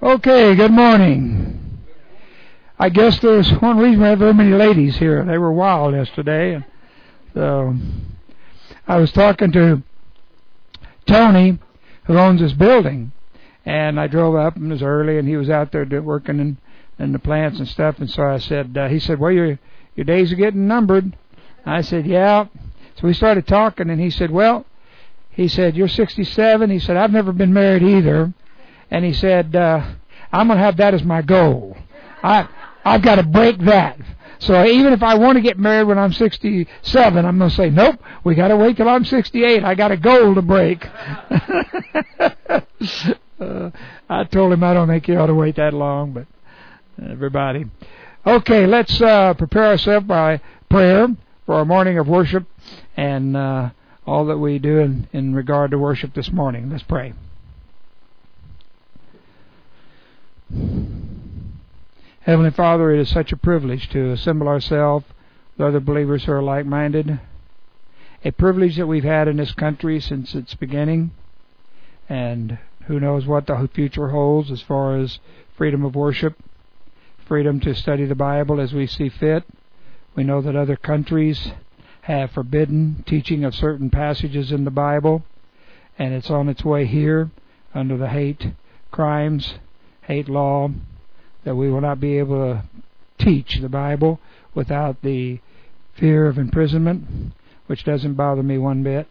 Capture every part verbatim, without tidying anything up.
Okay, good morning. I guess there's one reason we have very many ladies here. They were wild yesterday. And so I was talking to Tony, who owns this building, and I drove up and it was early, and he was out there do, working in, in the plants and stuff. And so I said, uh, he said, well, your your days are getting numbered. I said, yeah. So we started talking, and he said, well, he said, you're sixty-seven. He said, I've never been married either. And he said, uh, I'm going to have that as my goal. I, I've got to break that. So even if I want to get married when I'm sixty-seven, I'm going to say, nope, we got to wait till I'm sixty-eight. I got a goal to break. uh, I told him I don't think you ought to wait that long, but everybody. Okay, let's uh, prepare ourselves by prayer for our morning of worship and uh, all that we do in, in regard to worship this morning. Let's pray. Heavenly Father, it is such a privilege to assemble ourselves with other believers who are like-minded. A privilege that we've had in this country since its beginning, and who knows what the future holds as far as freedom of worship, freedom to study the Bible as we see fit. We know that other countries have forbidden teaching of certain passages in the Bible, and it's on its way here under the hate crimes, hate law, that we will not be able to teach the Bible without the fear of imprisonment, which doesn't bother me one bit.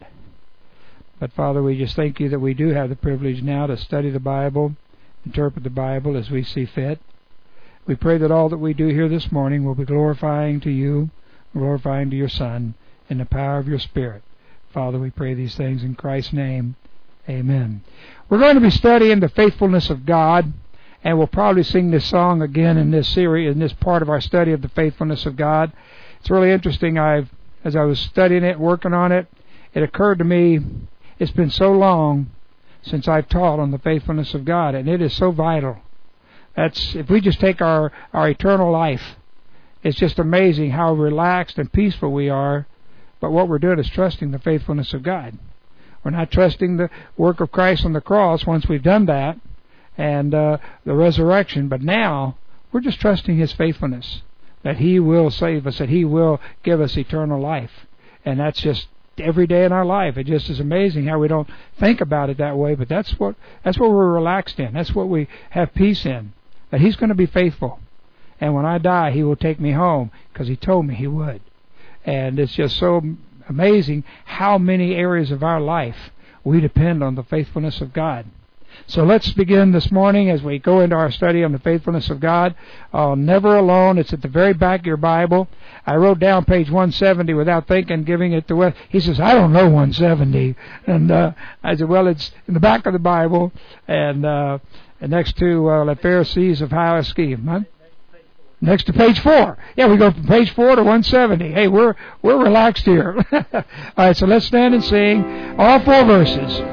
But Father, we just thank you that we do have the privilege now to study the Bible, interpret the Bible as we see fit. We pray that all that we do here this morning will be glorifying to you, glorifying to your Son, in the power of your Spirit. Father, we pray these things in Christ's name. Amen. We're going to be studying the faithfulness of God, and we'll probably sing this song again in this series, in this part of our study of the faithfulness of God. It's really interesting. I've, as I was studying it, working on it, it occurred to me, it's been so long since I've taught on the faithfulness of God, and it is so vital. That's, if we just take our, our eternal life, it's just amazing how relaxed and peaceful we are, but what we're doing is trusting the faithfulness of God. We're not trusting the work of Christ on the cross once we've done that, and uh, the resurrection, but now we're just trusting His faithfulness, that He will save us, that He will give us eternal life. And that's just every day in our life. It just is amazing how we don't think about it that way, but that's what that's what we're relaxed in. That's what we have peace in, that He's going to be faithful. And when I die, He will take me home, because He told me He would. And it's just so amazing how many areas of our life we depend on the faithfulness of God. So let's begin this morning as we go into our study on the faithfulness of God. Uh, Never Alone. It's at the very back of your Bible. I wrote down page one seventy without thinking, giving it to Wes. He says, I don't know one seventy. And uh, I said, well, it's in the back of the Bible, and, uh, and next to uh, the Pharisees of High Esteem. Huh? Next to page four. Yeah, we go from page four to one seventy. Hey, we're we're relaxed here. All right, so let's stand and sing all four verses.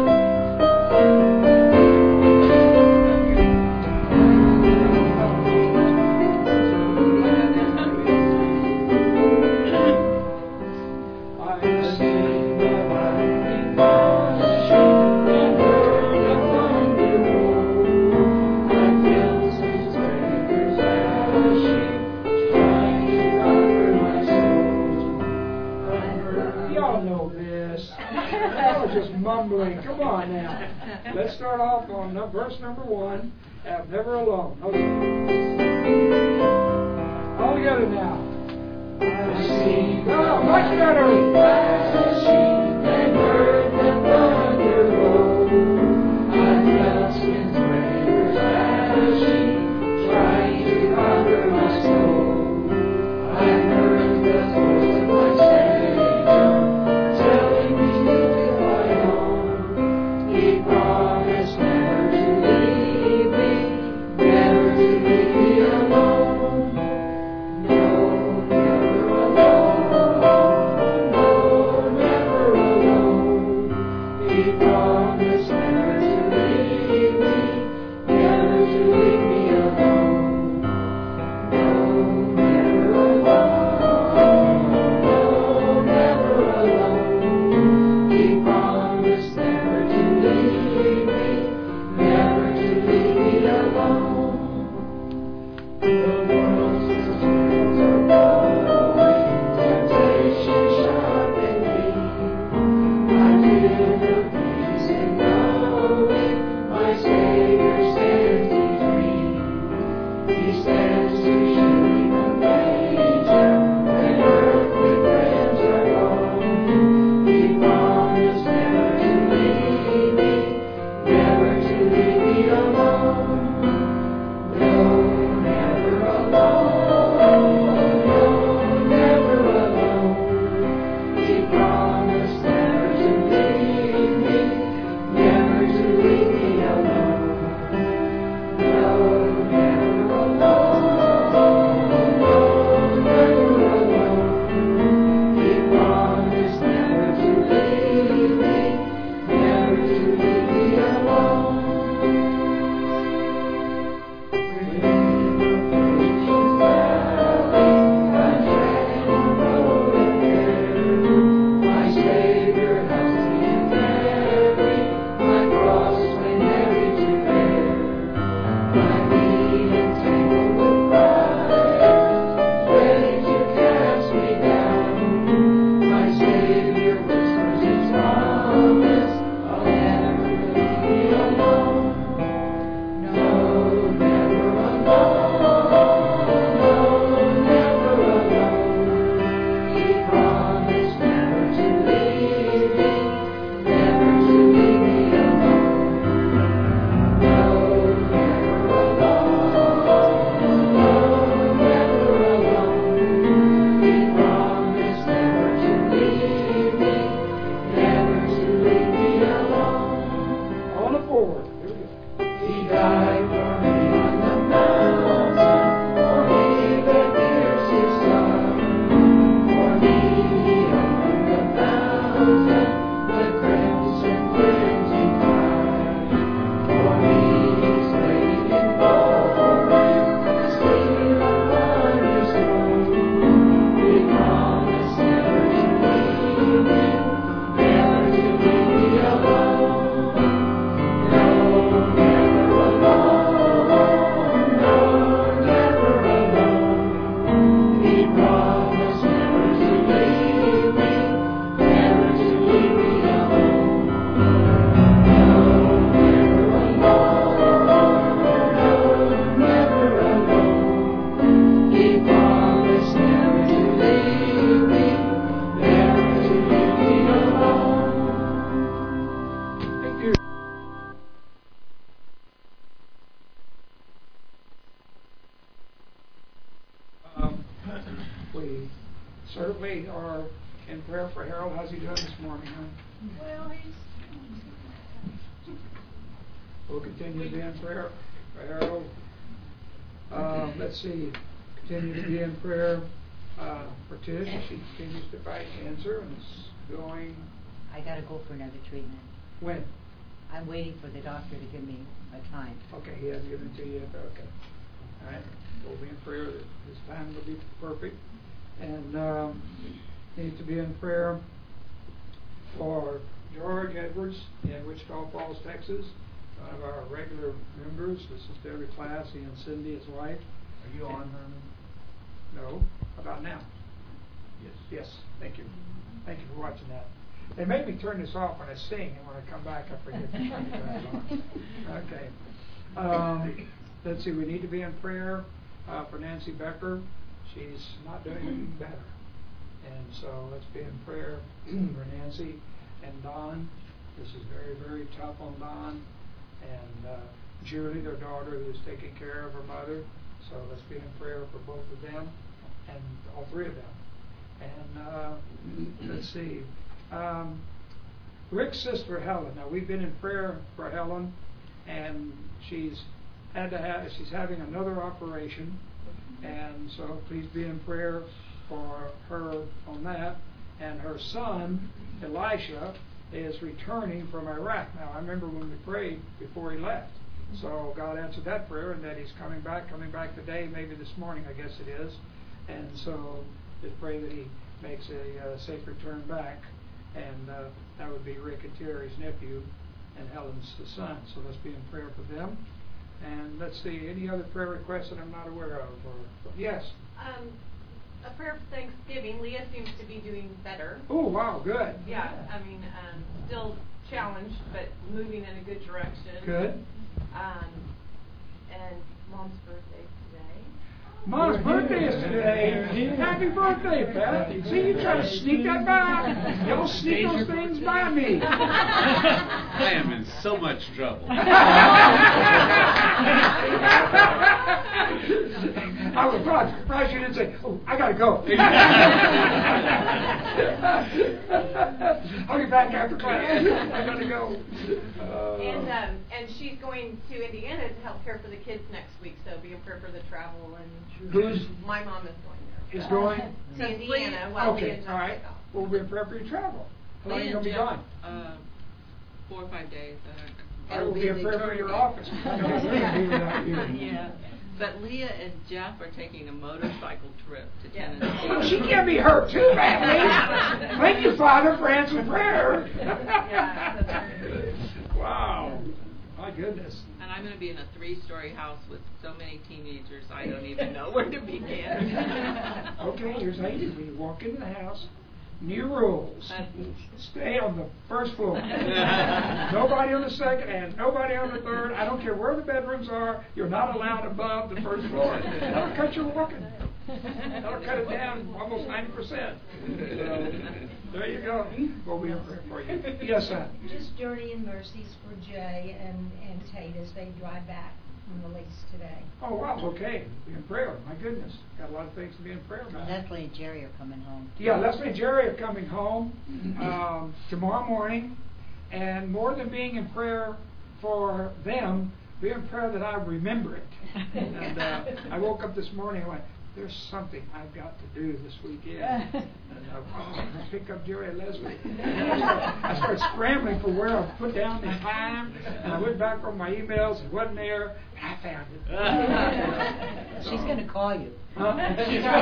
Come on now. Let's start off on verse number one. Uh, Never Alone. Okay. All together now. I see. Oh, much better. I see and heard the thunder roll. I felt His waves crashing, trying to conquer my soul. I heard the voice of my Savior telling me to fight on. He promised never to leave me, never to leave me alone. No, never alone. No, never certainly are in prayer for Harold. How's he doing this morning, huh? Well, he's... We'll continue to be in prayer for Harold. Uh, let's see. Continue to be in prayer uh, for Tish. She continues to fight cancer and is going... I got to go for another treatment. When? I'm waiting for the doctor to give me a time. Okay, he hasn't given it to you yet. Okay. All right. We'll be in prayer that his time will be perfect. And um, need to be in prayer for George Edwards in Wichita Falls, Texas. One of our regular members. This is to every class. He and Cindy, his wife. Are you on, Herman? No. About now? Yes. Yes. Thank you. Thank you for watching that. They make me turn this off when I sing, and when I come back, I forget to turn it back on. Okay. Um, let's see. We need to be in prayer uh, for Nancy Becker. She's not doing any better, and so let's be in prayer for Nancy and Don. This is very, very tough on Don and uh, Julie, their daughter, who's taking care of her mother. So let's be in prayer for both of them and all three of them. And uh, let's see. Um, Rick's sister Helen. Now we've been in prayer for Helen, and she's had to have. She's having another operation, and so please be in prayer for her on that. And her son Elisha is returning from Iraq. Now I remember when we prayed before he left. So God answered that prayer, and that he's coming back, coming back today, maybe this morning, I guess it is. And so just pray that he makes a uh, safe return back. And uh, that would be Rick and Terry's nephew, and Helen's the son. So let's be in prayer for them. And let's see, any other prayer requests that I'm not aware of? Or yes? Um, a prayer for Thanksgiving. Leah seems to be doing better. Oh, wow, good. Yeah, I mean, um, still challenged, but moving in a good direction. Good. Um, and Mom's birthday today. Mom's birthday is today. Happy birthday, Pat. See, you try to sneak that by. Don't sneak those things by me. I am in so much trouble. I was surprised you didn't say, oh, I got to go. I'll be back after class. I got to go. Uh, and um, and she's going to Indiana to help care for the kids next week, so be in prayer for the travel. And Who's? My mom is going there. Is going? To Indiana while okay, Leah all right. We'll be in prayer for your travel. How long are you going to be gone? Uh, four or five days. Uh, I will be in prayer for your office. Yeah. But Leah and Jeff are taking a motorcycle trip to Yeah. Tennessee. Well, she can't be hurt too badly. Thank you, Father, for answering prayer. Wow. My goodness. And I'm going to be in a three-story house with so many teenagers, I don't even know where to begin. Okay, here's how you do. When you walk into the house, new rules. Stay on the first floor. Nobody on the second and nobody on the third. I don't care where the bedrooms are. You're not allowed above the first floor. That'll cut your walking. That'll cut it down almost ninety percent. So, there you go. We'll be in prayer for you. Yes, son. Just journeying mercies for Jay and, and Tate as they drive back from the lease today. Oh, wow. Okay. Be in prayer. My goodness. Got a lot of things to be in prayer about. Leslie and Jerry are coming home. Yeah, Leslie and Jerry are coming home um, tomorrow morning. And more than being in prayer for them, be in prayer that I remember it. And uh, I woke up this morning and went, there's something I've got to do this weekend. And I, oh, I pick up Jerry and Leslie. I started scrambling for where I put down the time. And I went back on my emails. It wasn't there. And I found it. She's going to call you. Huh? She's already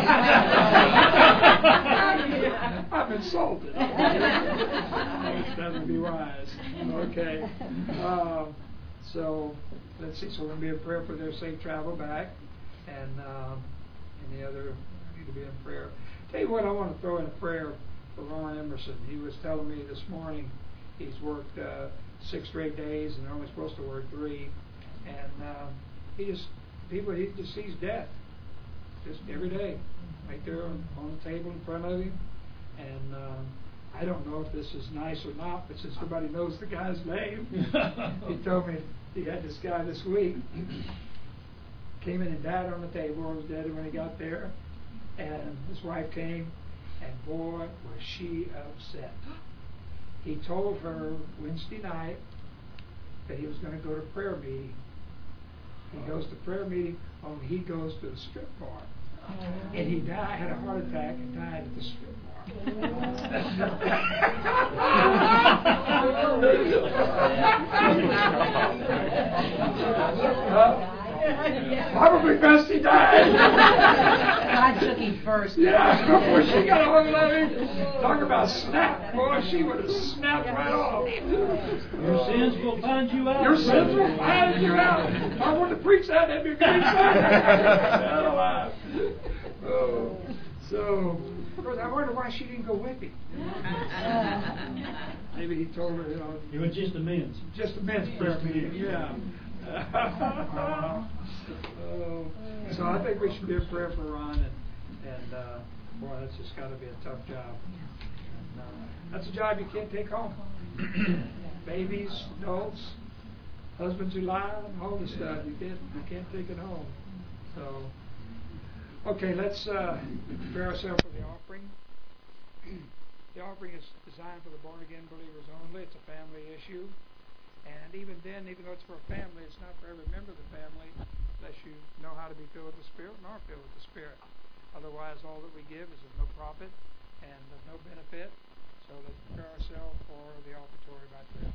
trying to call you. I'm insulted. That would be wise. Okay. Uh, so, let's see. So we're going to be in prayer for their safe travel back. And um, any other need to be in prayer. Tell you what, I want to throw in a prayer for Ron Emerson. He was telling me this morning he's worked uh, six straight days and they're only supposed to work three. And um, he just, people, he just sees death. Just every day, right there on, on the table in front of him. And um, I don't know if this is nice or not, but since everybody knows the guy's name, he told me he had this guy this week. Came in and died on the table, was dead when he got there. And his wife came And boy, was she upset. He told her Wednesday night that he was going to go to prayer meeting. He goes to prayer meeting, only he goes to the strip bar. And he died, had a heart attack and died at the strip bar. uh, probably best he died. God took him first. Yeah, before she got a hold of him. Talk about snap. Boy, she would have snapped right off. Your sins will find you out. Your sins will find you out. I want to preach that. That'd be a great time. Oh, so, of course, I wonder why she didn't go with him. Maybe he told her, you know. It was just a men's. Just a men's prayer meeting, yeah. uh, so I think we should be a prayer for Ron, and, and uh, boy, that's just got to be a tough job. And, uh, that's a job you can't take home. Babies, adults, husbands who lie, and all this stuff, you can't, you can't take it home. So, okay, let's uh, prepare ourselves for the offering. The offering is designed for the born-again believers only. It's a family issue. And even then, even though it's for a family, it's not for every member of the family unless you know how to be filled with the Spirit and are filled with the Spirit. Otherwise, all that we give is of no profit and of no benefit. So let's prepare ourselves for the offertory by prayer.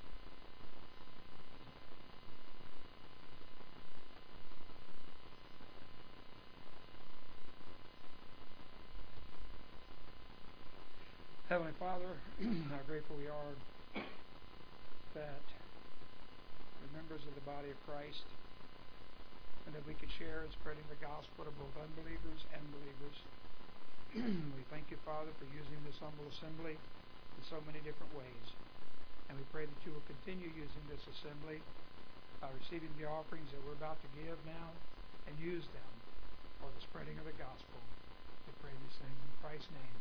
Heavenly Father, how grateful we are that we're members of the body of Christ and that we can share in spreading the gospel to both unbelievers and believers. We thank you, Father, for using this humble assembly in so many different ways. And we pray that you will continue using this assembly by receiving the offerings that we're about to give now and use them for the spreading of the gospel. We pray these things in Christ's name.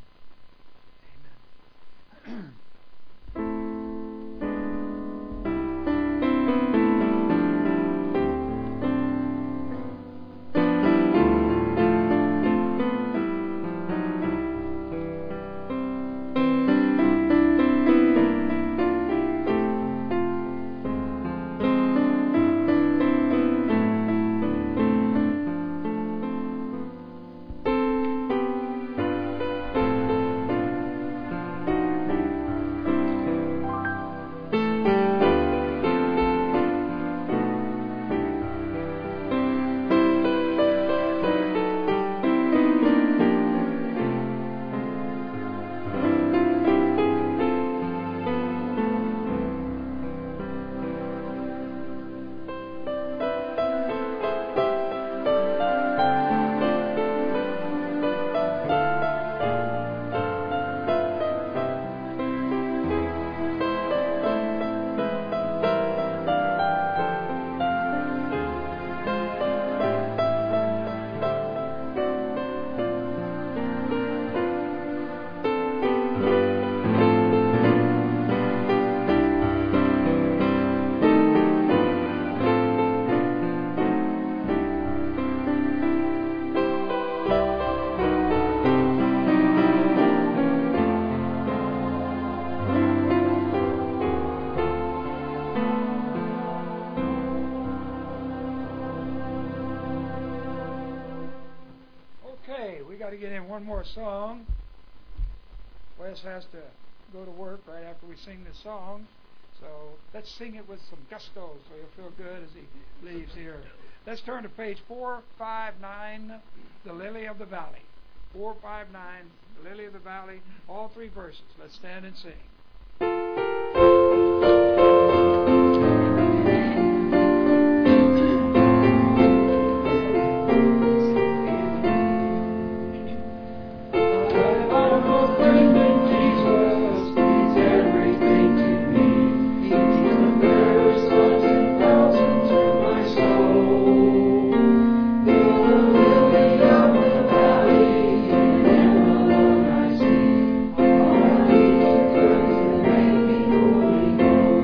Amen. To get in one more song. Wes has to go to work right after we sing this song, so let's sing it with some gusto so he'll feel good as he leaves here. Let's turn to page four five nine, The Lily of the Valley. four five nine, The Lily of the Valley, all three verses. Let's stand and sing. Holy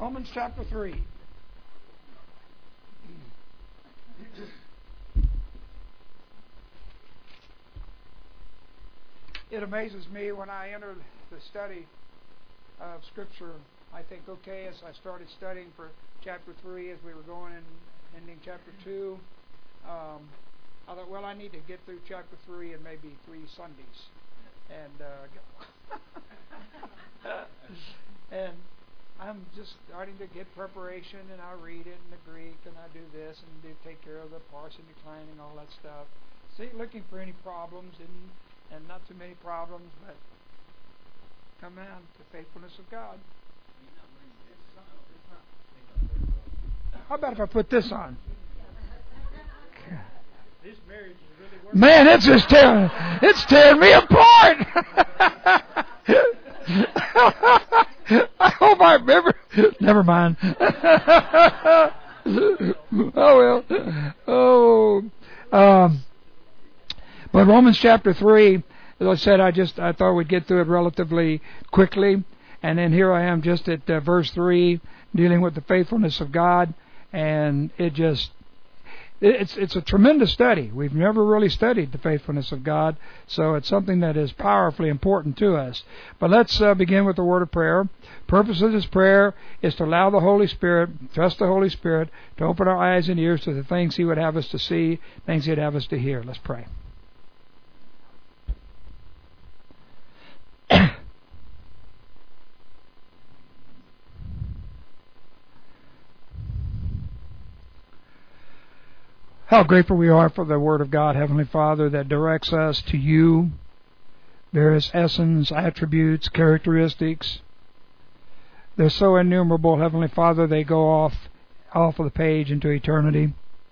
Romans chapter three. It amazes me when I enter the study of Scripture. I think, okay, as I started studying for chapter three, as we were going and ending chapter two, um, I thought, well, I need to get through chapter three in maybe three Sundays, and uh, and I'm just starting to get preparation, and I read it in the Greek, and I do this, and do take care of the parsing, declining, all that stuff. See, looking for any problems, and and not too many problems, but come on, the faithfulness of God. How about if I put this on? This marriage is really working. Man, it's just tearing, it's tearing me apart. I hope I remember. Never mind. Oh well. Oh. Um. But Romans chapter three, as I said, I just I thought we'd get through it relatively quickly, and then here I am just at uh, verse three, dealing with the faithfulness of God, and it just it's it's a tremendous study. We've never really studied the faithfulness of God, so it's something that is powerfully important to us. But let's uh, begin with the word of prayer. Purpose of this prayer is to allow the Holy Spirit, trust the Holy Spirit, to open our eyes and ears to the things He would have us to see, things He'd have us to hear. Let's pray. How grateful we are for the Word of God, Heavenly Father, that directs us to You, various essence, attributes, characteristics. They're so innumerable, Heavenly Father, they go off, off of the page into eternity.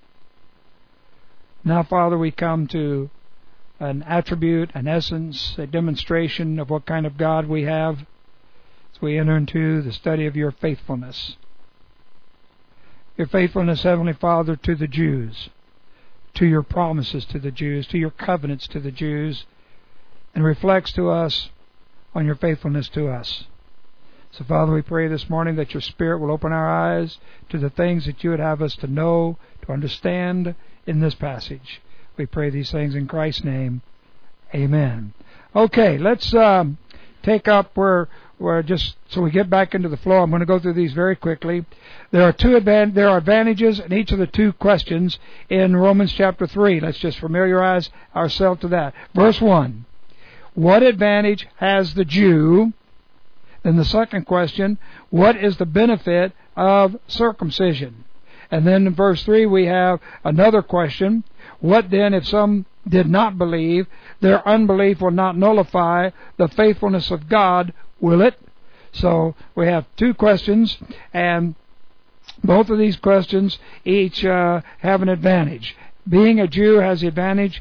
Now, Father, we come to an attribute, an essence, a demonstration of what kind of God we have as we enter into the study of Your faithfulness. Your faithfulness, Heavenly Father, to the Jews, to Your promises to the Jews, to Your covenants to the Jews, and reflects to us on Your faithfulness to us. So, Father, we pray this morning that Your Spirit will open our eyes to the things that You would have us to know, to understand in this passage. We pray these things in Christ's name. Amen. Okay, let's um, take up where, where just so we get back into the flow. I'm going to go through these very quickly. There are two advan- there are advantages in each of the two questions in Romans chapter three. Let's just familiarize ourselves to that. Verse one. What advantage has the Jew? Then the second question, what is the benefit of circumcision? And then in verse three we have another question. What then if some did not believe? Their unbelief will not nullify the faithfulness of God, will it? So we have two questions, and both of these questions each uh, have an advantage. Being a Jew has the advantage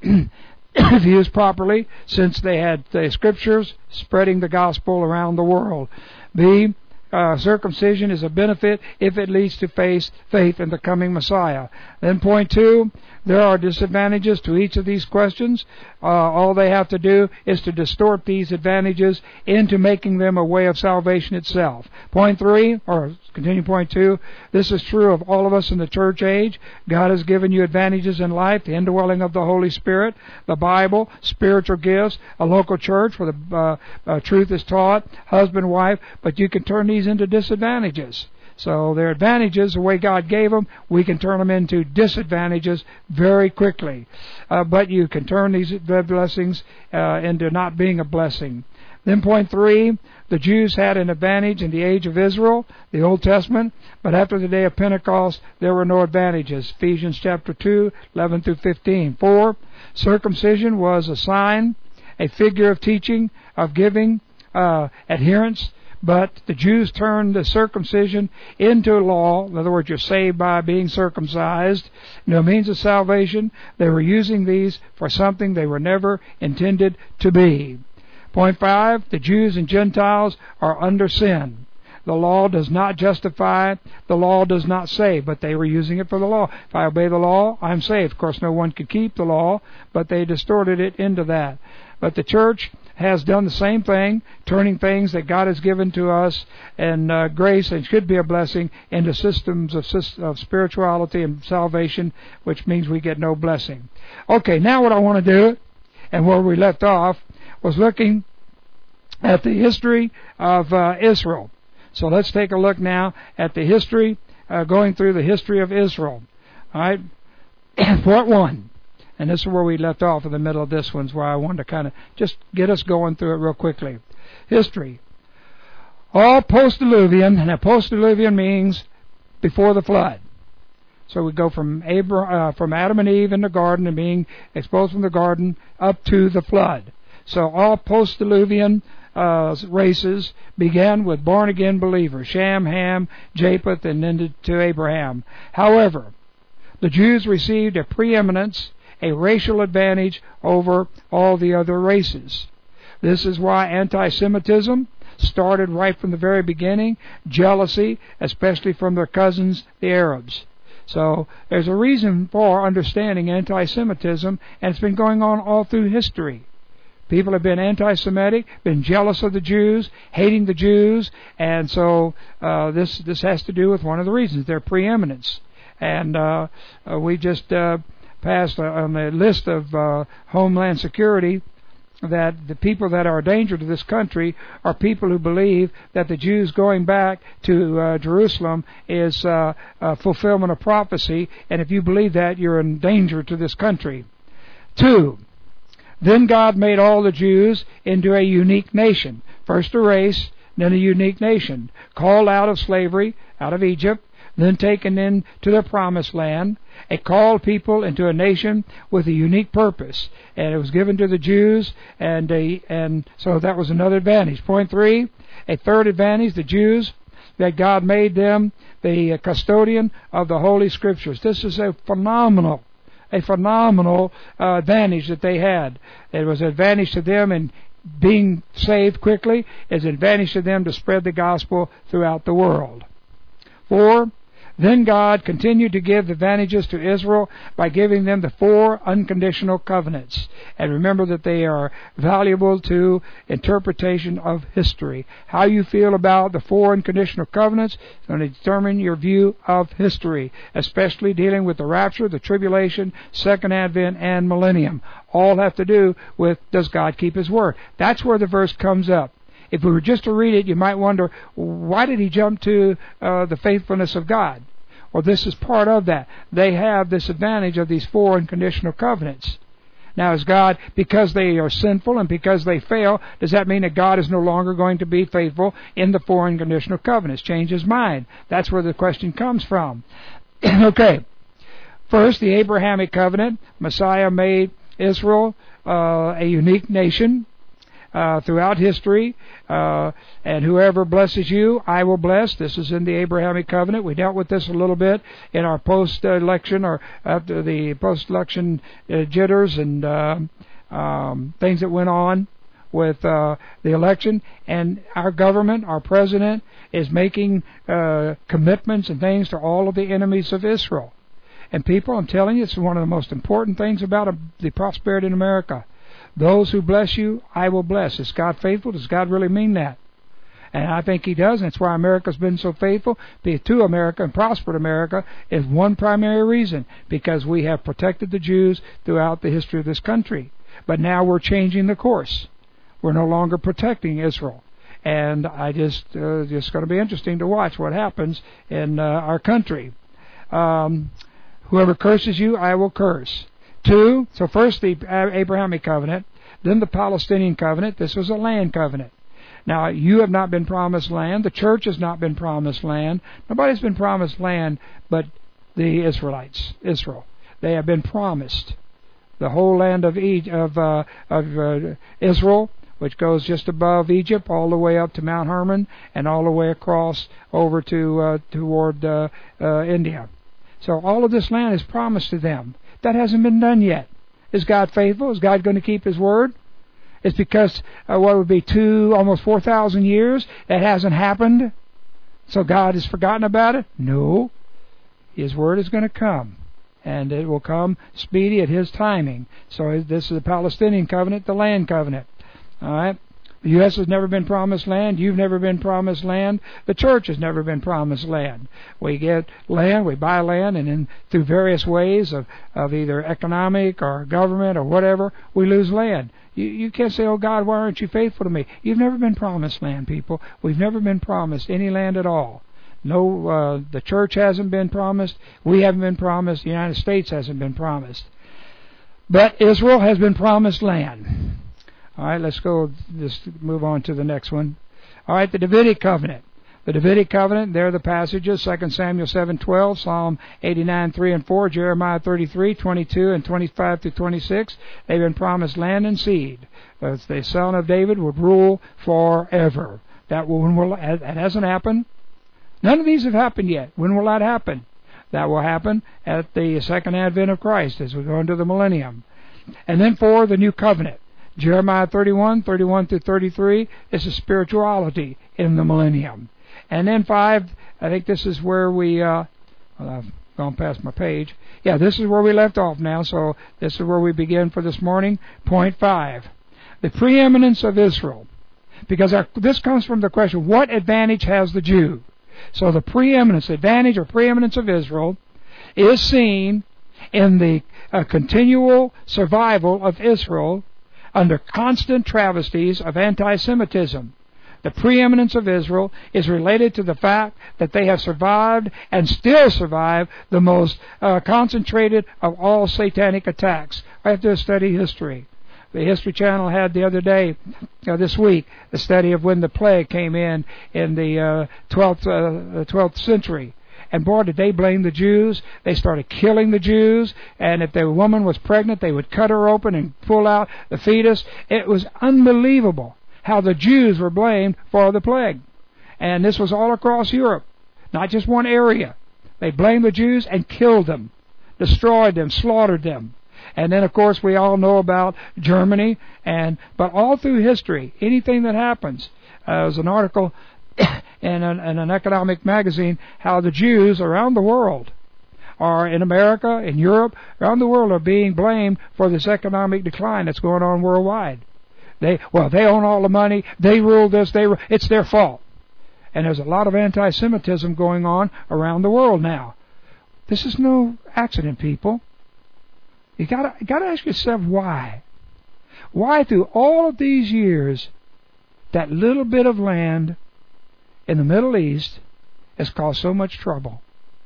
if used properly, since they had the Scriptures spreading the gospel around the world. B, Uh, circumcision is a benefit if it leads to faith, faith in the coming Messiah. Then point two, there are disadvantages to each of these questions. Uh, all they have to do is to distort these advantages into making them a way of salvation itself. Point three, or continue point two, this is true of all of us in the church age. God has given you advantages in life, the indwelling of the Holy Spirit, the Bible, spiritual gifts, a local church where the uh, uh, truth is taught, husband, wife, but you can turn these into disadvantages. So their advantages, the way God gave them, we can turn them into disadvantages very quickly. Uh, but you can turn these blessings uh, into not being a blessing. Then point three, the Jews had an advantage in the age of Israel, the Old Testament, but after the day of Pentecost, there were no advantages. Ephesians chapter two, eleven through fifteen. Four, circumcision was a sign, a figure of teaching, of giving uh, adherence. But the Jews turned the circumcision into law. In other words, you're saved by being circumcised. No means of salvation. They were using these for something they were never intended to be. Point five, the Jews and Gentiles are under sin. The law does not justify, the law does not save, but they were using it for the law. If I obey the law, I'm saved. Of course, no one could keep the law, but they distorted it into that. But the church has done the same thing, turning things that God has given to us and uh, grace and should be a blessing into systems of, of spirituality and salvation, which means we get no blessing. Okay, now what I want to do, and where we left off, was looking at the history of uh, Israel. So let's take a look now at the history, uh, going through the history of Israel. All right, part one. And this is where we left off in the middle of this one's where I wanted to kind of just get us going through it real quickly. History. All post-diluvian, and post-diluvian means before the flood. So we go from Abra, uh, from Adam and Eve in the garden and being exposed from the garden up to the flood. So all post-diluvian uh, races began with born-again believers, Shem, Ham, Japheth, and ended to Abraham. However, the Jews received a preeminence, a racial advantage over all the other races. This is why anti-Semitism started right from the very beginning, jealousy, especially from their cousins, the Arabs. So there's a reason for understanding anti-Semitism, and it's been going on all through history. People have been anti-Semitic, been jealous of the Jews, hating the Jews, and so uh, this this has to do with one of the reasons, their preeminence. And uh, uh, we just uh, passed uh, on the list of uh, Homeland Security that the people that are a danger to this country are people who believe that the Jews going back to uh, Jerusalem is uh, a fulfillment of prophecy, and if you believe that, you're in danger to this country. Two, then God made all the Jews into a unique nation. First a race, then a unique nation, called out of slavery, out of Egypt, then taken into the promised land, a called people into a nation with a unique purpose. And it was given to the Jews, and a, and so that was another advantage. Point three, a third advantage, the Jews, that God made them the custodian of the Holy Scriptures. This is a phenomenal, a phenomenal uh, advantage that they had. It was an advantage to them in being saved quickly. It's an advantage to them to spread the gospel throughout the world. Four, then God continued to give advantages to Israel by giving them the four unconditional covenants. And remember that they are valuable to interpretation of history. How you feel about the four unconditional covenants is going to determine your view of history, especially dealing with the rapture, the tribulation, second advent, and millennium. All have to do with, does God keep His word? That's where the verse comes up. If we were just to read it, you might wonder, why did he jump to uh, the faithfulness of God? Well, this is part of that. They have this advantage of these four unconditional covenants. Now, is God, because they are sinful and because they fail, does that mean that God is no longer going to be faithful in the four unconditional covenants? Change His mind. That's where the question comes from. Okay. First, the Abrahamic covenant. Messiah made Israel uh, a unique nation. Uh, throughout history, uh, and whoever blesses you, I will bless. This is in the Abrahamic covenant. We dealt with this a little bit in our post-election or after the post-election uh, jitters and uh, um, things that went on with uh, the election. And our government, our president, is making uh, commitments and things to all of the enemies of Israel. And people, I'm telling you, it's one of the most important things about uh, the prosperity in America. Those who bless you, I will bless. Is God faithful? Does God really mean that? And I think He does, and that's why America's been so faithful. Be to America and prospered America is one primary reason, because we have protected the Jews throughout the history of this country. But now we're changing the course. We're no longer protecting Israel. And I just, uh, just going to be interesting to watch what happens in uh, our country. Um, whoever curses you, I will curse. Two, so first the Abrahamic covenant, then the Palestinian covenant. This was a land covenant. Now, you have not been promised land. The church has not been promised land. Nobody's been promised land but the Israelites, Israel. They have been promised the whole land of, e- of, uh, of uh, Israel, which goes just above Egypt, all the way up to Mount Hermon, and all the way across over to uh, toward uh, uh, India. So all of this land is promised to them. That hasn't been done yet. Is God faithful? Is God going to keep His word? It's because, uh, what would be two, almost four thousand years, that hasn't happened? So God has forgotten about it? No. His word is going to come. And it will come speedy at His timing. So this is the Palestinian covenant, the land covenant. All right? The U S has never been promised land. You've never been promised land. The church has never been promised land. We get land, we buy land, and then through various ways of, of either economic or government or whatever, we lose land. You, you can't say, oh God, why aren't you faithful to me? You've never been promised land, people. We've never been promised any land at all. No, uh, the church hasn't been promised. We haven't been promised. The United States hasn't been promised. But Israel has been promised land. All right, let's go, just move on to the next one. All right, the Davidic covenant. The Davidic covenant, there are the passages, Second Samuel seven twelve, Psalm eighty-nine three and four, Jeremiah thirty-three twenty-two and twenty-five through twenty-six. They've been promised land and seed. But the son of David would rule forever. That, will, will, that hasn't happened. None of these have happened yet. When will that happen? That will happen at the second advent of Christ as we go into the millennium. And then for the new covenant. Jeremiah thirty-one, thirty-one through thirty-three is the spirituality in the millennium. And then five, I think this is where we, uh, well, I've gone past my page. Yeah, this is where we left off now, so this is where we begin for this morning. Point five, the preeminence of Israel. Because our, this comes from the question, what advantage has the Jew? So the preeminence, advantage or preeminence of Israel is seen in the uh, continual survival of Israel under constant travesties of anti-Semitism. The preeminence of Israel is related to the fact that they have survived and still survive the most uh, concentrated of all satanic attacks. I have to study history. The History Channel had the other day, uh, this week, the study of when the plague came in in the uh, twelfth, uh, twelfth century. And boy, did they blame the Jews. They started killing the Jews. And if the woman was pregnant, they would cut her open and pull out the fetus. It was unbelievable how the Jews were blamed for the plague. And this was all across Europe, not just one area. They blamed the Jews and killed them, destroyed them, slaughtered them. And then, of course, we all know about Germany. And but all through history, anything that happens, uh, there was an article in an, in an economic magazine how the Jews around the world are in America, in Europe, around the world are being blamed for this economic decline that's going on worldwide. They well, they own all the money. They rule this. They it's their fault. And there's a lot of anti-Semitism going on around the world now. This is no accident, people. You gotta you gotta ask yourself why. Why through all of these years that little bit of land in the Middle East has caused so much trouble?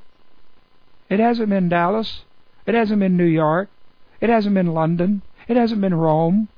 It hasn't been Dallas. It hasn't been New York. It hasn't been London. It hasn't been Rome.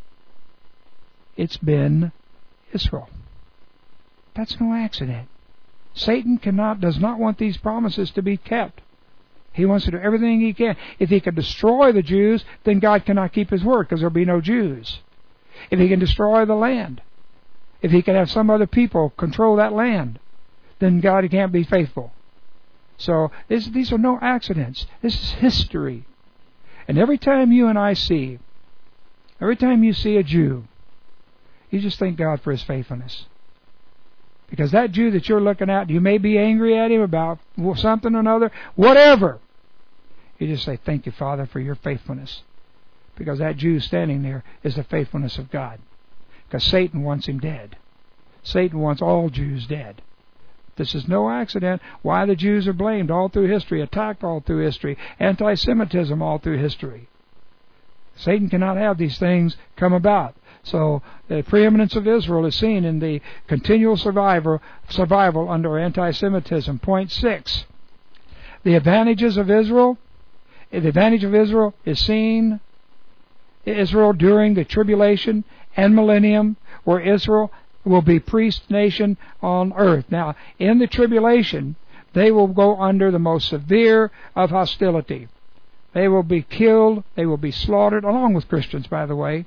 It's been Israel. That's no accident. Satan cannot, does not want these promises to be kept. He wants to do everything he can. If he can destroy the Jews, then God cannot keep His word because there will be no Jews. If he can destroy the land, if he can have some other people control that land, then God can't be faithful. So this, these are no accidents. This is history. And every time you and I see, every time you see a Jew, you just thank God for His faithfulness. Because that Jew that you're looking at, you may be angry at him about something or another, whatever. You just say, thank you, Father, for your faithfulness. Because that Jew standing there is the faithfulness of God. Because Satan wants him dead. Satan wants all Jews dead. This is no accident why the Jews are blamed all through history, attacked all through history, anti-Semitism all through history. Satan cannot have these things come about. So the preeminence of Israel is seen in the continual survivor, survival under anti-Semitism. Point six. The advantages of Israel. The advantage of Israel is seen Israel during the tribulation and millennium, where Israel will be priest nation on earth. Now, in the tribulation, they will go under the most severe of hostility. They will be killed. They will be slaughtered, along with Christians, by the way.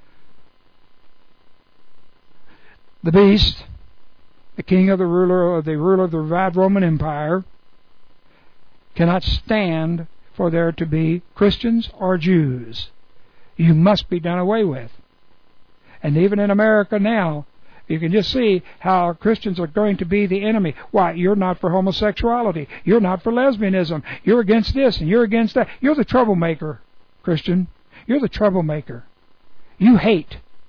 The beast, the king of the ruler of the ruler of the revived Roman Empire, cannot stand for there to be Christians or Jews. You must be done away with. And even in America now, you can just see how Christians are going to be the enemy. Why? You're not for homosexuality. You're not for lesbianism. You're against this and you're against that. You're the troublemaker, Christian. You're the troublemaker. You hate.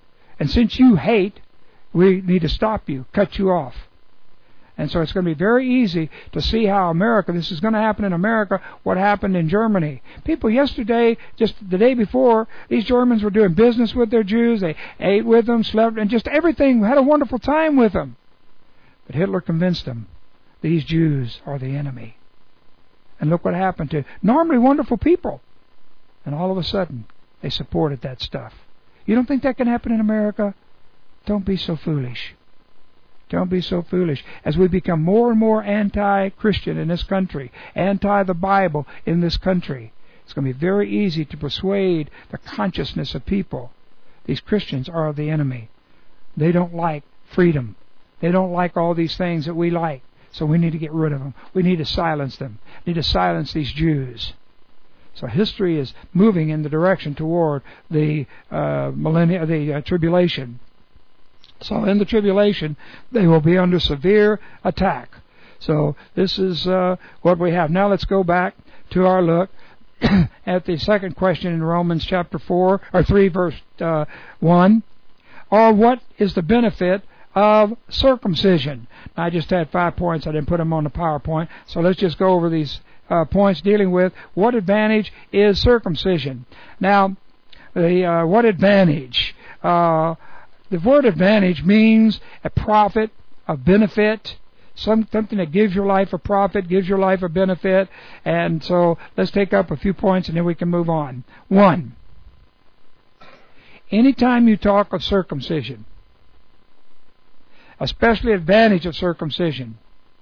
And since you hate, we need to stop you, cut you off. And so it's going to be very easy to see how America, this is going to happen in America, what happened in Germany. People yesterday, just the day before, these Germans were doing business with their Jews. They ate with them, slept, and just everything, had a wonderful time with them. But Hitler convinced them, these Jews are the enemy. And look what happened to normally wonderful people. And all of a sudden, they supported that stuff. You don't think that can happen in America? Don't be so foolish. Don't be so foolish. As we become more and more anti-Christian in this country, anti the Bible in this country, it's going to be very easy to persuade the consciousness of people. These Christians are the enemy. They don't like freedom. They don't like all these things that we like. So we need to get rid of them. We need to silence them. We need to silence these Jews. So history is moving in the direction toward the uh, millennium, the uh, tribulation. So in the tribulation, they will be under severe attack. So this is uh, what we have. Now let's go back to our look at the second question in Romans chapter four or three, verse uh, one. Or what is the benefit of circumcision? Now, I just had five points. I didn't put them on the PowerPoint. So let's just go over these uh, points dealing with what advantage is circumcision. Now, the uh, what advantage? Uh, The word advantage means a profit, a benefit, some, something that gives your life a profit, gives your life a benefit. And so let's take up a few points and then we can move on. One, anytime you talk of circumcision, especially advantage of circumcision,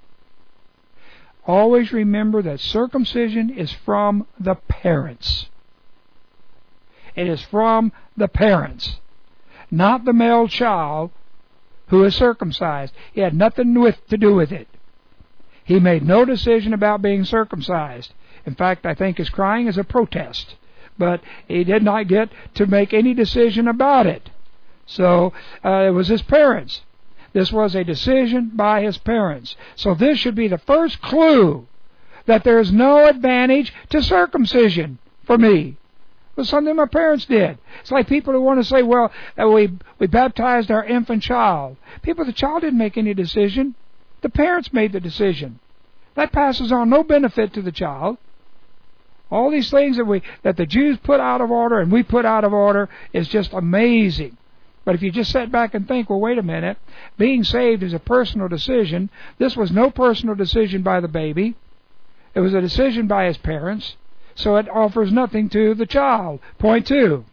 always remember that circumcision is from the parents. It is from the parents. Not the male child who is circumcised. He had nothing with, to do with it. He made no decision about being circumcised. In fact, I think his crying is a protest. But he did not get to make any decision about it. So uh, it was his parents. This was a decision by his parents. So this should be the first clue that there is no advantage to circumcision for me. It was something my parents did. It's like people who want to say, well, uh, we we baptized our infant child. People, the child didn't make any decision. The parents made the decision. That passes on no benefit to the child. All these things that we that the Jews put out of order and we put out of order is just amazing. But if you just sit back and think, well, wait a minute, being saved is a personal decision. This was no personal decision by the baby. It was a decision by his parents. So it offers nothing to the child. Point two.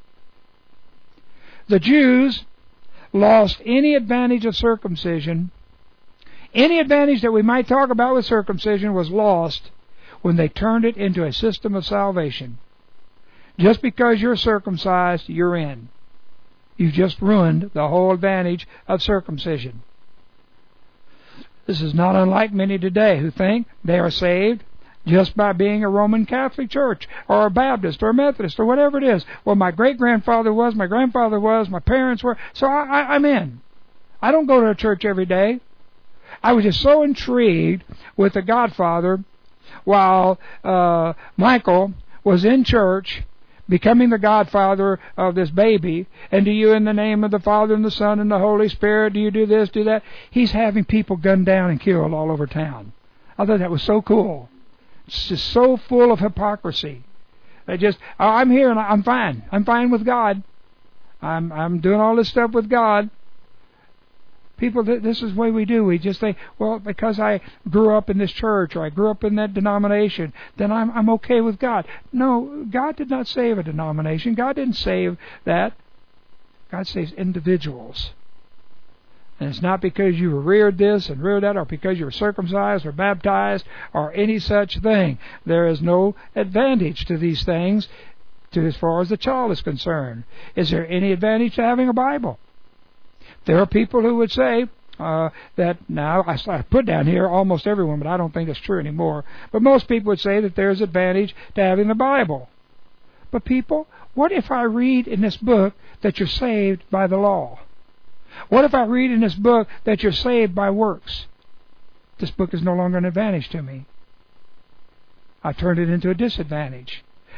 The Jews lost any advantage of circumcision. Any advantage that we might talk about with circumcision was lost when they turned it into a system of salvation. Just because you're circumcised, you're in. You've just ruined the whole advantage of circumcision. This is not unlike many today who think they are saved just by being a Roman Catholic church or a Baptist or a Methodist or whatever it is. Well, my great-grandfather was, my grandfather was, my parents were, so I, I, I'm in. I don't go to a church every day. I was just so intrigued with the Godfather while uh, Michael was in church becoming the godfather of this baby. And do you, in the name of the Father and the Son and the Holy Spirit, do you do this, do that? He's having people gunned down and killed all over town. I thought that was so cool. It's just so full of hypocrisy. They just, oh, I'm here and I'm fine. I'm fine with God. I'm I'm doing all this stuff with God. People, this is the way we do. We just think, well, because I grew up in this church or I grew up in that denomination, then I'm I'm okay with God. No, God did not save a denomination. God didn't save that. God saves individuals. And it's not because you were reared this and reared that, or because you were circumcised or baptized or any such thing. There is no advantage to these things to as far as the child is concerned. Is there any advantage to having a Bible? There are people who would say uh, that, now I, I put down here almost everyone, but I don't think it's true anymore. But most people would say that there's advantage to having the Bible. But people, what if I read in this book that you're saved by the law? What if I read in this book that you're saved by works? This book is no longer an advantage to me. I turned it into a disadvantage.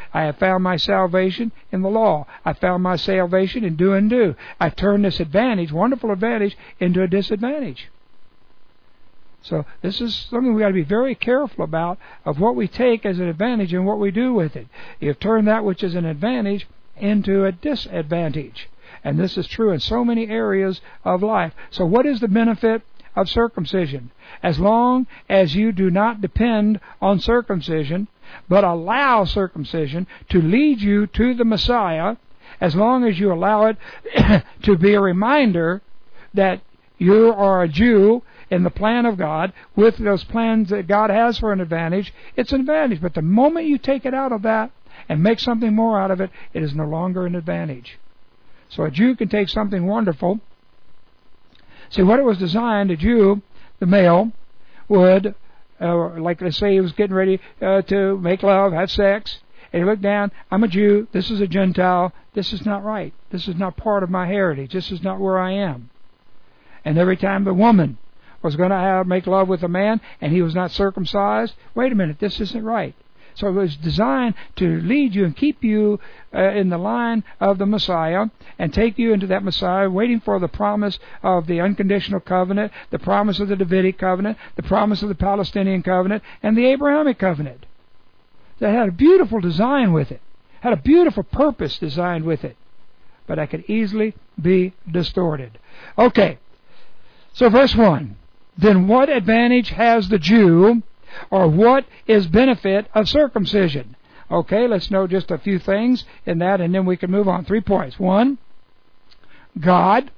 I have found my salvation in the law. I found my salvation in do and do. I turned this advantage, wonderful advantage, into a disadvantage. So this is something we've got to be very careful about, of what we take as an advantage and what we do with it. You've turned that which is an advantage into a disadvantage. And this is true in so many areas of life. So what is the benefit of circumcision? As long as you do not depend on circumcision, but allow circumcision to lead you to the Messiah, as long as you allow it to be a reminder that you are a Jew in the plan of God, with those plans that God has for an advantage, it's an advantage. But the moment you take it out of that and make something more out of it, it is no longer an advantage. So a Jew can take something wonderful. See, what it was designed, a Jew, the male, would, uh, like let's say he was getting ready uh, to make love, have sex, and he looked down, I'm a Jew, this is a Gentile, this is not right. This is not part of my heritage. This is not where I am. And every time the woman was going to have make love with a man and he was not circumcised, wait a minute, this isn't right. So it was designed to lead you and keep you uh, in the line of the Messiah and take you into that Messiah, waiting for the promise of the unconditional covenant, the promise of the Davidic covenant, the promise of the Palestinian covenant, and the Abrahamic covenant. That had a beautiful design with it, had a beautiful purpose designed with it, but that could easily be distorted. Okay, so verse one. Then what advantage has the Jew, or what is benefit of circumcision? Okay, let's know just a few things in that, and then we can move on. Three points. One, God,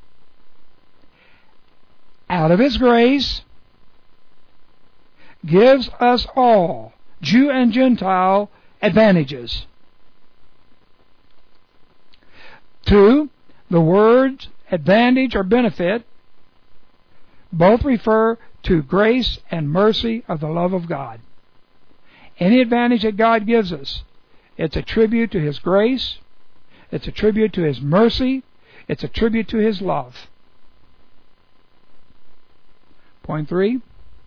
out of His grace, gives us all, Jew and Gentile, advantages. Two, the words advantage or benefit both refer to grace and mercy of the love of God. Any advantage that God gives us, it's a tribute to His grace, it's a tribute to His mercy, it's a tribute to His love. Point three.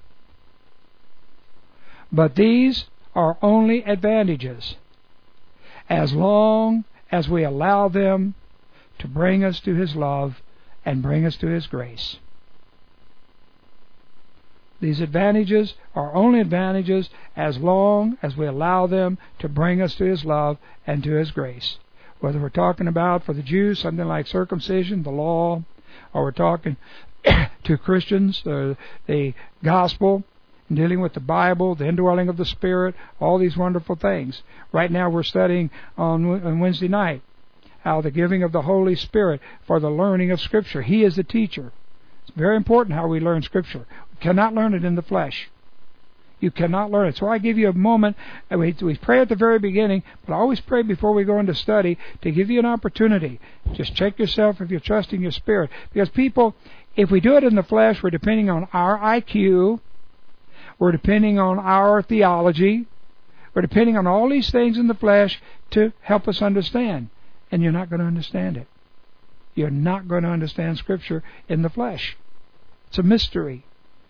But these are only advantages as long as we allow them to bring us to His love and bring us to His grace. These advantages are only advantages as long as we allow them to bring us to His love and to His grace. Whether we're talking about, for the Jews, something like circumcision, the law, or we're talking to Christians, the, the gospel, dealing with the Bible, the indwelling of the Spirit, all these wonderful things. Right now we're studying on, on Wednesday night how the giving of the Holy Spirit for the learning of Scripture. He is the teacher. It's very important how we learn Scripture. We cannot learn it in the flesh. You cannot learn it. So I give you a moment. We, we pray at the very beginning, but I always pray before we go into study to give you an opportunity. Just check yourself if you're trusting your spirit. Because people, if we do it in the flesh, we're depending on our I Q, we're depending on our theology, we're depending on all these things in the flesh to help us understand. And you're not going to understand it. You're not going to understand Scripture in the flesh. It's a mystery.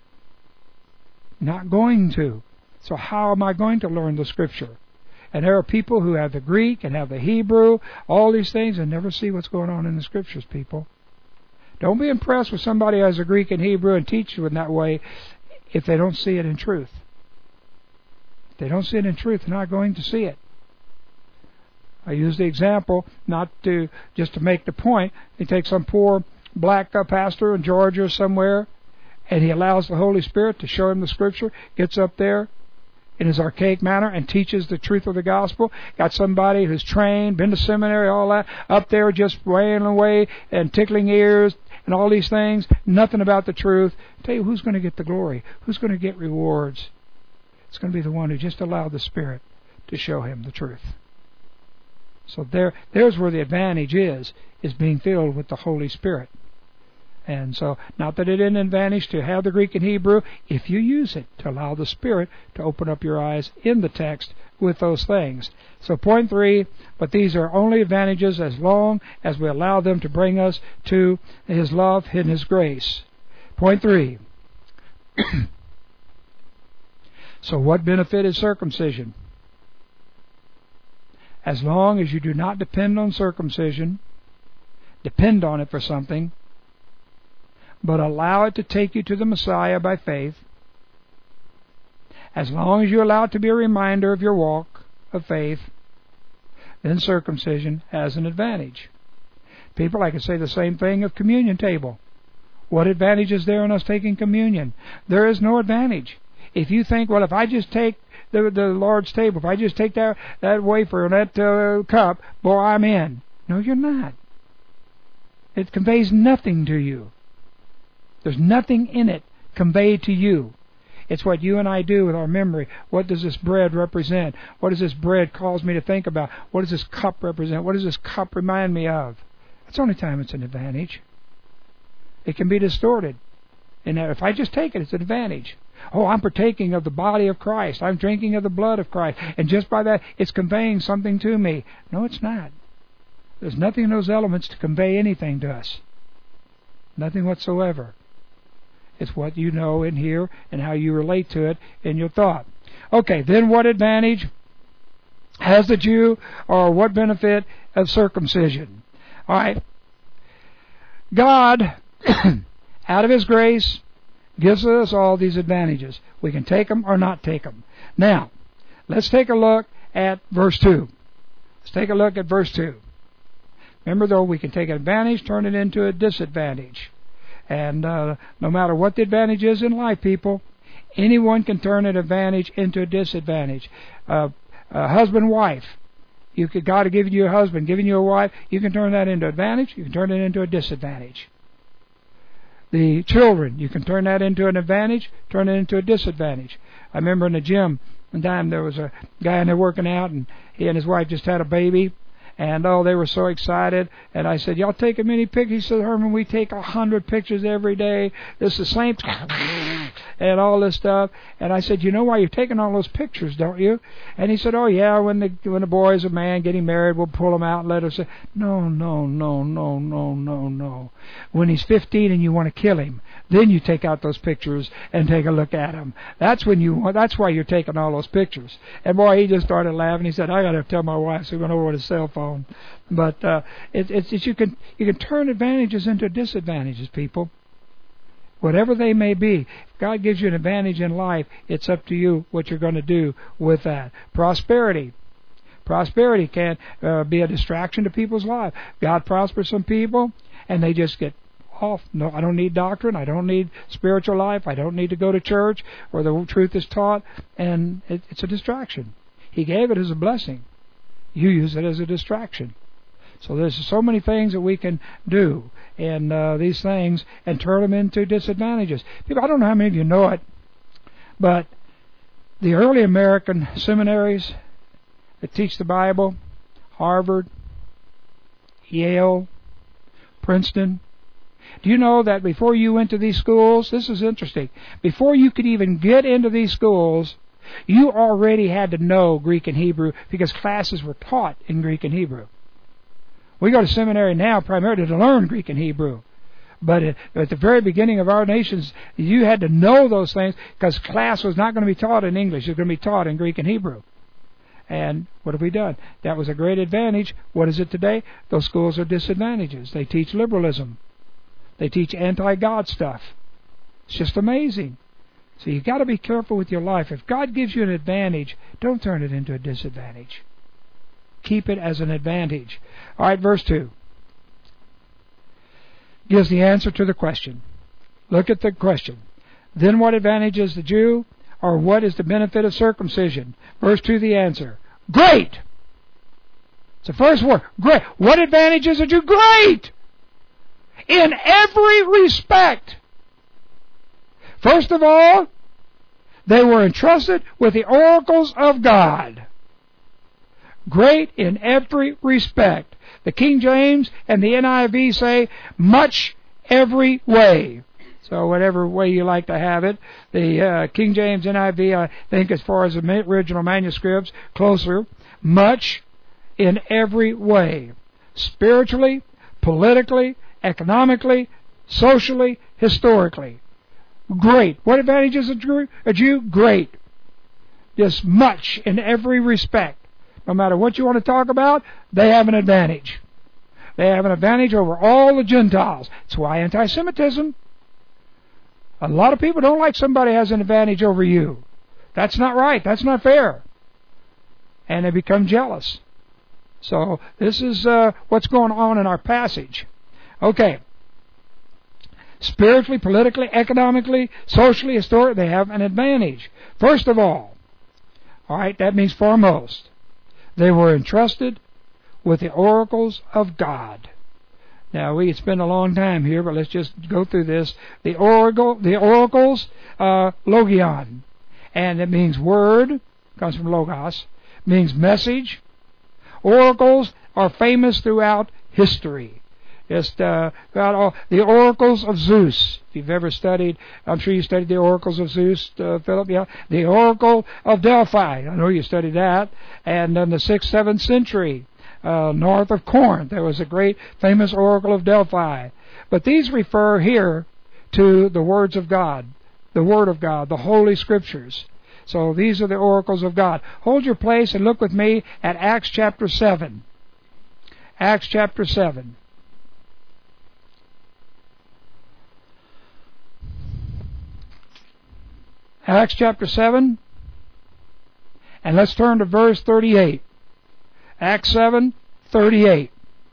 Not going to. So how am I going to learn the Scripture? And there are people who have the Greek and have the Hebrew, all these things, and never see what's going on in the Scriptures, people. Don't be impressed with somebody who has a Greek and Hebrew and teach you in that way if they don't see it in truth. If they don't see it in truth, they're not going to see it. I use the example not to just to make the point. They take some poor black uh, pastor in Georgia or somewhere, and he allows the Holy Spirit to show him the Scripture, gets up there in his archaic manner and teaches the truth of the gospel. Got somebody who's trained, been to seminary, all that, up there just wailing away and tickling ears and all these things, nothing about the truth. I tell you, who's going to get the glory? Who's going to get rewards? It's going to be the one who just allowed the Spirit to show him the truth. So there, there's where the advantage is, is being filled with the Holy Spirit. And so, not that it isn't an advantage to have the Greek and Hebrew, if you use it to allow the Spirit to open up your eyes in the text with those things. So point three, but these are only advantages as long as we allow them to bring us to His love and His grace. Point three. So what benefit is circumcision? as long as you do not depend on circumcision, depend on it for something, but allow it to take you to the Messiah by faith, as long as you allow it to be a reminder of your walk of faith, then circumcision has an advantage. People, I could say the same thing of communion table. What advantage is there in us taking communion? There is no advantage. If you think, well, if I just take the, the Lord's table, if I just take that, that wafer and that uh, cup, boy, I'm in. No, you're not. It conveys nothing to you. There's nothing in it conveyed to you. It's what you and I do with our memory. What does this bread represent? What does this bread cause me to think about? What does this cup represent? What does this cup remind me of? That's the only time it's an advantage. It can be distorted. And if I just take it, it's an advantage. Oh, I'm partaking of the body of Christ. I'm drinking of the blood of Christ. And just by that, it's conveying something to me. No, it's not. There's nothing in those elements to convey anything to us. Nothing whatsoever. It's what you know in here and how you relate to it in your thought. Okay, then what advantage has the Jew, or what benefit of circumcision? All right. God, out of His grace, gives us all these advantages. We can take them or not take them. Now, let's take a look at verse two. Let's take a look at verse two. Remember, though, we can take an advantage, turn it into a disadvantage. And uh, no matter what the advantage is in life, people, anyone can turn an advantage into a disadvantage. Uh, uh, husband, wife. You could, God has given you a husband, given you a wife. You can turn that into advantage. You can turn it into a disadvantage. The children, you can turn that into an advantage, turn it into a disadvantage. I remember in the gym one time there was a guy in there working out, and he and his wife just had a baby. And, oh, they were so excited. And I said, y'all take as many pictures? He said, Herman, we take a hundred pictures every day. This is the same, and all this stuff. And I said, you know why you're taking all those pictures, don't you? And he said, oh, yeah, when the when the boy is a man getting married, we'll pull him out and let him say, no, no, no, no, no, no, no. When he's fifteen and you want to kill him, then you take out those pictures and take a look at him. That's when you. That's why you're taking all those pictures. And, boy, he just started laughing. He said, I got to tell my wife, so we went over with his cell phone. But uh, it, it's, it's you can you can turn advantages into disadvantages, people. Whatever they may be, if God gives you an advantage in life, it's up to you what you're going to do with that. Prosperity. Prosperity can uh, be a distraction to people's lives. God prospers some people, and they just get off. No, I don't need doctrine. I don't need spiritual life. I don't need to go to church where the truth is taught, and it, it's a distraction. He gave it as a blessing. You use it as a distraction. So there's so many things that we can do in uh, these things and turn them into disadvantages. People, I don't know how many of you know it, but the early American seminaries that teach the Bible, Harvard, Yale, Princeton, do you know that before you went to these schools, this is interesting, before you could even get into these schools, you already had to know Greek and Hebrew because classes were taught in Greek and Hebrew. We go to seminary now primarily to learn Greek and Hebrew. But at the very beginning of our nations, you had to know those things because class was not going to be taught in English. It was going to be taught in Greek and Hebrew. And what have we done? That was a great advantage. What is it today? Those schools are disadvantages. They teach liberalism. They teach anti-God stuff. It's just amazing. So you've got to be careful with your life. If God gives you an advantage, don't turn it into a disadvantage. Keep it as an advantage. All right, verse two gives the answer to the question. Look at the question. Then what advantage is the Jew, or what is the benefit of circumcision? Verse two, the answer. Great! It's the first word. Great. What advantage is the Jew? Great! In every respect. First of all, they were entrusted with the oracles of God. Great in every respect. The King James and the N I V say, much every way. So whatever way you like to have it. The uh, King James, N I V, I think as far as the original manuscripts, closer. Much in every way. Spiritually, politically, economically, socially, historically. Great. What advantage is a Jew? A Jew? Great. Just much in every respect. no matter what you want to talk about, they have an advantage. They have an advantage over all the Gentiles. That's why anti-Semitism. A lot of people don't like somebody has an advantage over you. That's not right. That's not fair. And they become jealous. So this is uh, what's going on in our passage. Okay. Spiritually, politically, economically, socially, historically, they have an advantage. First of all, all right, that means foremost, they were entrusted with the oracles of God. Now, we could spend a long time here, but let's just go through this. The oracle, the oracles, uh, logion, and it means word, comes from logos, means message. Oracles are famous throughout history. Just uh, about all the oracles of Zeus. If you've ever studied, I'm sure you studied the oracles of Zeus, uh, Philip. Yeah, the oracle of Delphi. I know you studied that. And in the sixth, seventh century, uh, north of Corinth, there was a great famous oracle of Delphi. But these refer here to the words of God, the Word of God, the Holy Scriptures. So these are the oracles of God. Hold your place and look with me at Acts chapter seven. Acts chapter seven. Acts chapter seven. And let's turn to verse thirty-eight. Acts seven, thirty-eight.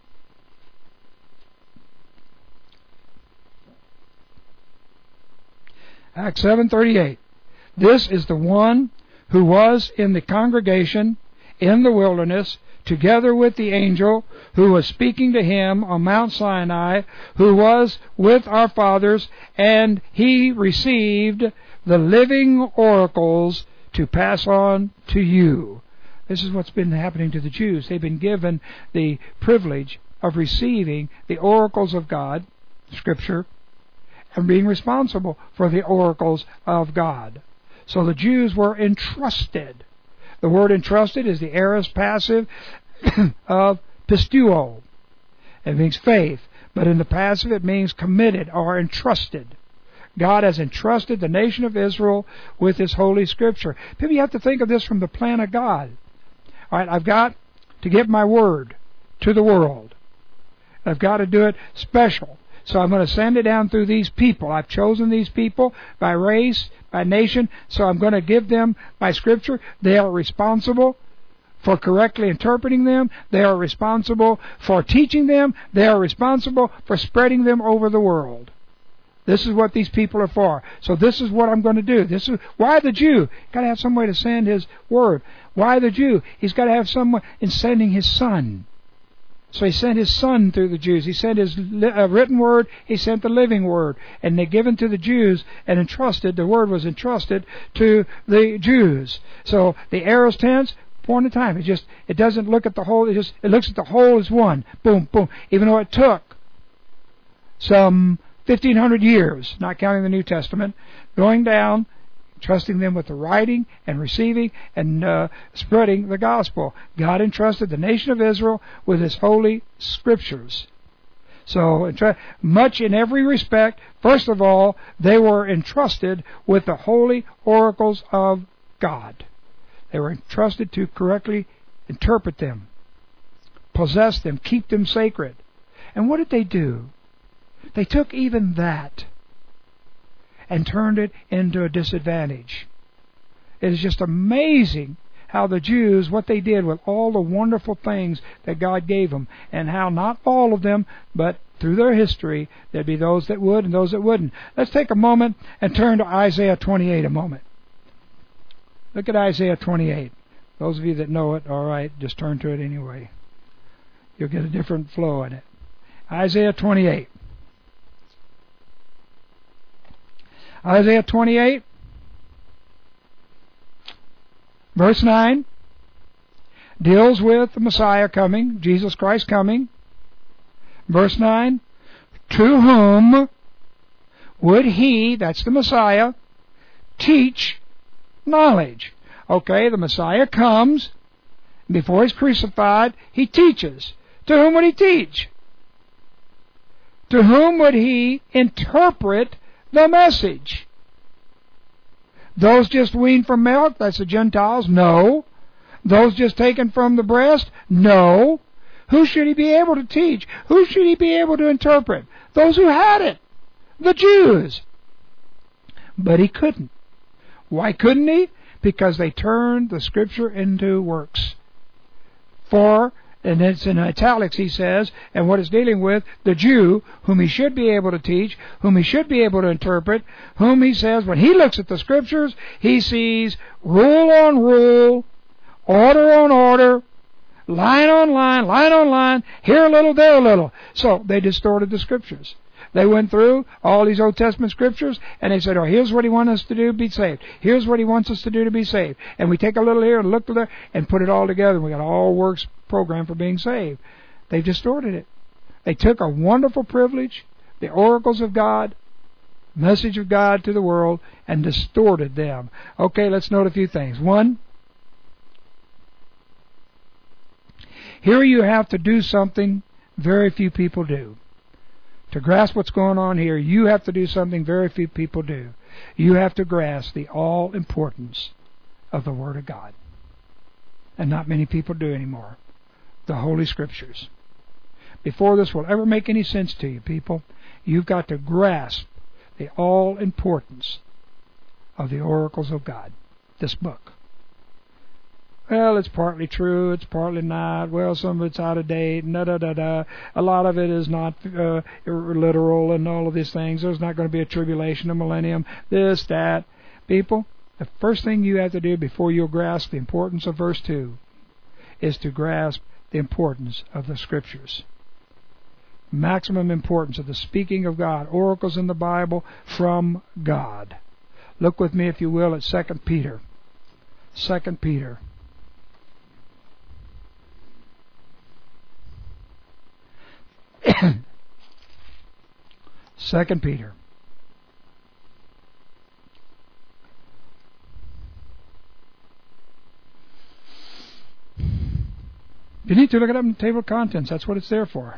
Acts seven, thirty-eight. This is the one who was in the congregation in the wilderness, together with the angel who was speaking to him on Mount Sinai, who was with our fathers, and he received the living oracles to pass on to you. This is what's been happening to the Jews. They've been given the privilege of receiving the oracles of God, Scripture, and being responsible for the oracles of God. So the Jews were entrusted. The word entrusted is the aorist passive of pistuo. It means faith. But in the passive it means committed or entrusted. God has entrusted the nation of Israel with His Holy Scripture. People, you have to think of this from the plan of God. All right, I've got to get my word to the world. I've got to do it special. So I'm going to send it down through these people. I've chosen these people by race, by nation, so I'm going to give them my Scripture. They are responsible for correctly interpreting them. They are responsible for teaching them. They are responsible for spreading them over the world. This is what these people are for. So this is what I'm going to do. This is why the Jew got to have some way to send his word. Why the Jew? He's got to have someone in sending his son. So he sent his son through the Jews. He sent his li- uh, written word. He sent the living word. And they given to the Jews and entrusted. The word was entrusted to the Jews. So the aorist tense, point in time. It just it doesn't look at the whole. It just it looks at the whole as one. Boom, boom. Even though it took some fifteen hundred years, not counting the New Testament, going down, trusting them with the writing and receiving and uh, spreading the gospel. God entrusted the nation of Israel with His holy Scriptures. So, much in every respect, first of all, they were entrusted with the holy oracles of God. They were entrusted to correctly interpret them, possess them, keep them sacred. And what did they do? They took even that and turned it into a disadvantage. It is just amazing how the Jews, what they did with all the wonderful things that God gave them, and how not all of them, but through their history, there'd be those that would and those that wouldn't. Let's take a moment and turn to Isaiah twenty-eight a moment. Look at Isaiah twenty-eight. Those of you that know it, all right, just turn to it anyway. You'll get a different flow in it. Isaiah twenty-eight. Isaiah twenty-eight, verse nine, deals with the Messiah coming, Jesus Christ coming. Verse nine, to whom would He, that's the Messiah, teach knowledge? Okay, the Messiah comes, before He's crucified, He teaches. To whom would He teach? To whom would He interpret the message? Those just weaned from milk, that's the Gentiles? No. Those just taken from the breast? No. Who should he be able to teach? Who should he be able to interpret? Those who had it. The Jews. But he couldn't. Why couldn't he? Because they turned the Scripture into works. For, and it's in italics he says, and what it's dealing with, the Jew, whom he should be able to teach, whom he should be able to interpret, whom he says, when he looks at the Scriptures, he sees rule on rule, order on order, line on line, line on line, here a little, there a little. So they distorted the Scriptures. They went through all these Old Testament Scriptures, and they said, oh, here's what he wants us to do to be saved. Here's what he wants us to do to be saved. And we take a little here and look there and put it all together, and we got all works program for being saved. They've distorted it. They took a wonderful privilege, the oracles of God, message of God to the world, and distorted them. Okay, let's note a few things. One, here you have to do something very few people do. To grasp what's going on here, you have to do something very few people do. You have to grasp the all-importance of the Word of God. And not many people do anymore. The Holy Scriptures. Before this will ever make any sense to you, people, you've got to grasp the all-importance of the oracles of God. This book. Well, it's partly true, it's partly not. Well, some of it's out of date, da da da da. A lot of it is not uh, literal and all of these things. There's not going to be a tribulation, a millennium, this, that. People, the first thing you have to do before you'll grasp the importance of verse two is to grasp the importance of the Scriptures. Maximum importance of the speaking of God, oracles in the Bible from God. Look with me, if you will, at Second Peter. Second Peter. Second Peter. You need to look it up in the table of contents. That's what it's there for.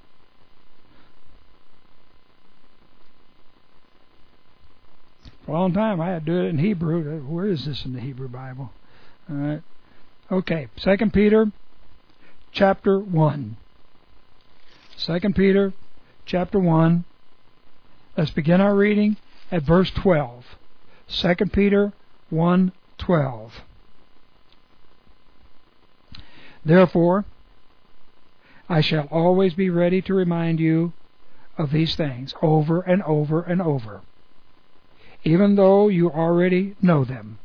For a long time I had to do it in Hebrew. Where is this in the Hebrew Bible? All right. Okay. Second Peter, chapter one. Second Peter, chapter one. Let's begin our reading at verse twelve. Second Peter one twelve. Therefore, I shall always be ready to remind you of these things over and over and over. Even though you already know them,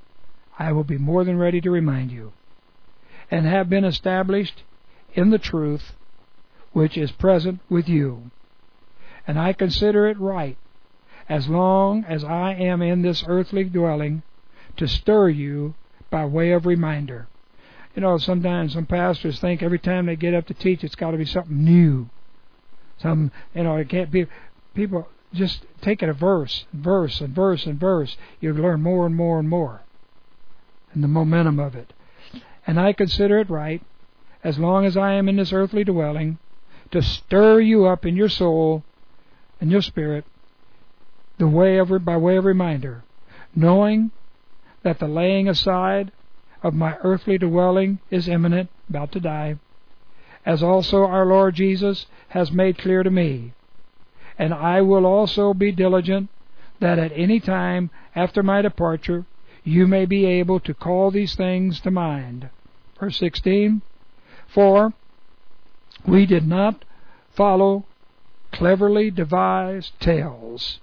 I will be more than ready to remind you, and have been established in the truth which is present with you. And I consider it right, as long as I am in this earthly dwelling, to stir you by way of reminder. You know, sometimes some pastors think every time they get up to teach, it's got to be something new. Some, you know, it can't be. People just take it a verse, verse, and verse, and verse. You learn more and more and more, and the momentum of it. And I consider it right, as long as I am in this earthly dwelling, to stir you up in your soul and your spirit, the way of by way of reminder, knowing that the laying aside of my earthly dwelling is imminent, about to die, as also our Lord Jesus has made clear to me. And I will also be diligent that at any time after my departure you may be able to call these things to mind. Verse sixteen, for we did not follow cleverly devised tales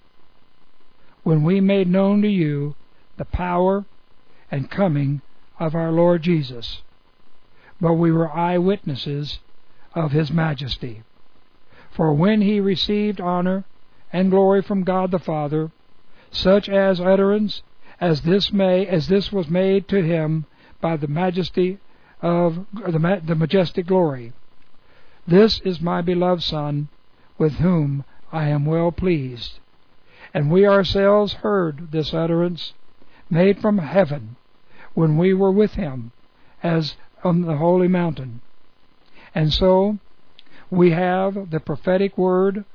when we made known to you the power and coming of our Lord Jesus, but we were eyewitnesses of His majesty. For when He received honor and glory from God the Father, such as utterance as this may as this was made to Him by the majesty of the, the majestic glory. This is my beloved Son, with whom I am well pleased. And we ourselves heard this utterance made from heaven, when we were with Him as on the holy mountain. And so we have the prophetic word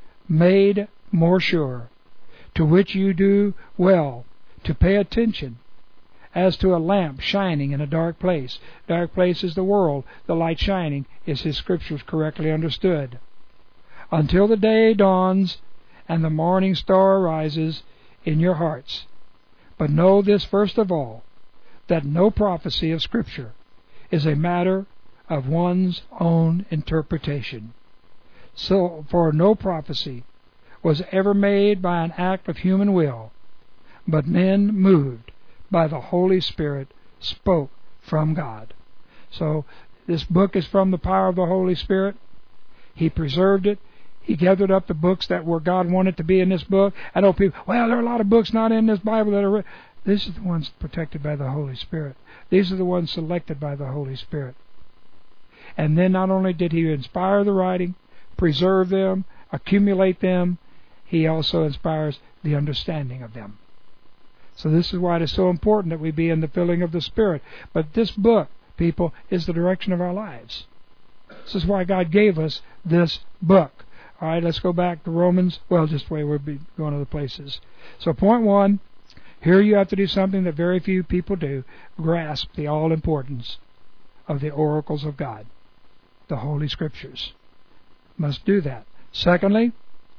made more sure, to which you do well to pay attention, as to a lamp shining in a dark place. Dark place is the world. The light shining is His Scriptures correctly understood. Until the day dawns and the morning star rises in your hearts. But know this first of all, that no prophecy of Scripture is a matter of one's own interpretation. So, for no prophecy was ever made by an act of human will, but men moved by the Holy Spirit spoke from God. So, this book is from the power of the Holy Spirit. He preserved it. He gathered up the books that were God wanted to be in this book. I know people, well, there are a lot of books not in this Bible that are written. These are the ones protected by the Holy Spirit. These are the ones selected by the Holy Spirit. And then not only did He inspire the writing, preserve them, accumulate them, He also inspires the understanding of them. So this is why it is so important that we be in the filling of the Spirit. But this book, people, is the direction of our lives. This is why God gave us this book. All right, let's go back to Romans. Well, just wait, we'll be going other places. So point one, here you have to do something that very few people do. Grasp the all-importance of the oracles of God, the Holy Scriptures. Must do that. Secondly,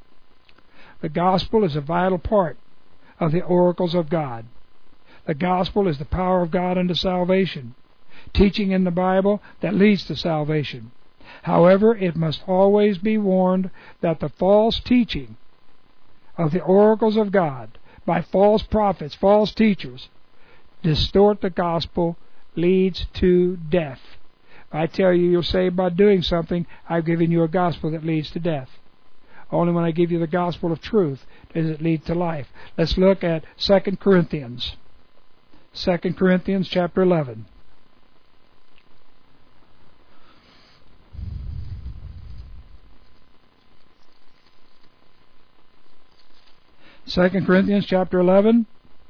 the gospel is a vital part of the oracles of God. The gospel is the power of God unto salvation, teaching in the Bible that leads to salvation. However, it must always be warned that the false teaching of the oracles of God by false prophets, false teachers, distort the gospel, leads to death. I tell you, you're saved by doing something. I've given you a gospel that leads to death. Only when I give you the gospel of truth does it lead to life. Let's look at Second Corinthians. Second Corinthians chapter eleven. Second Corinthians chapter eleven.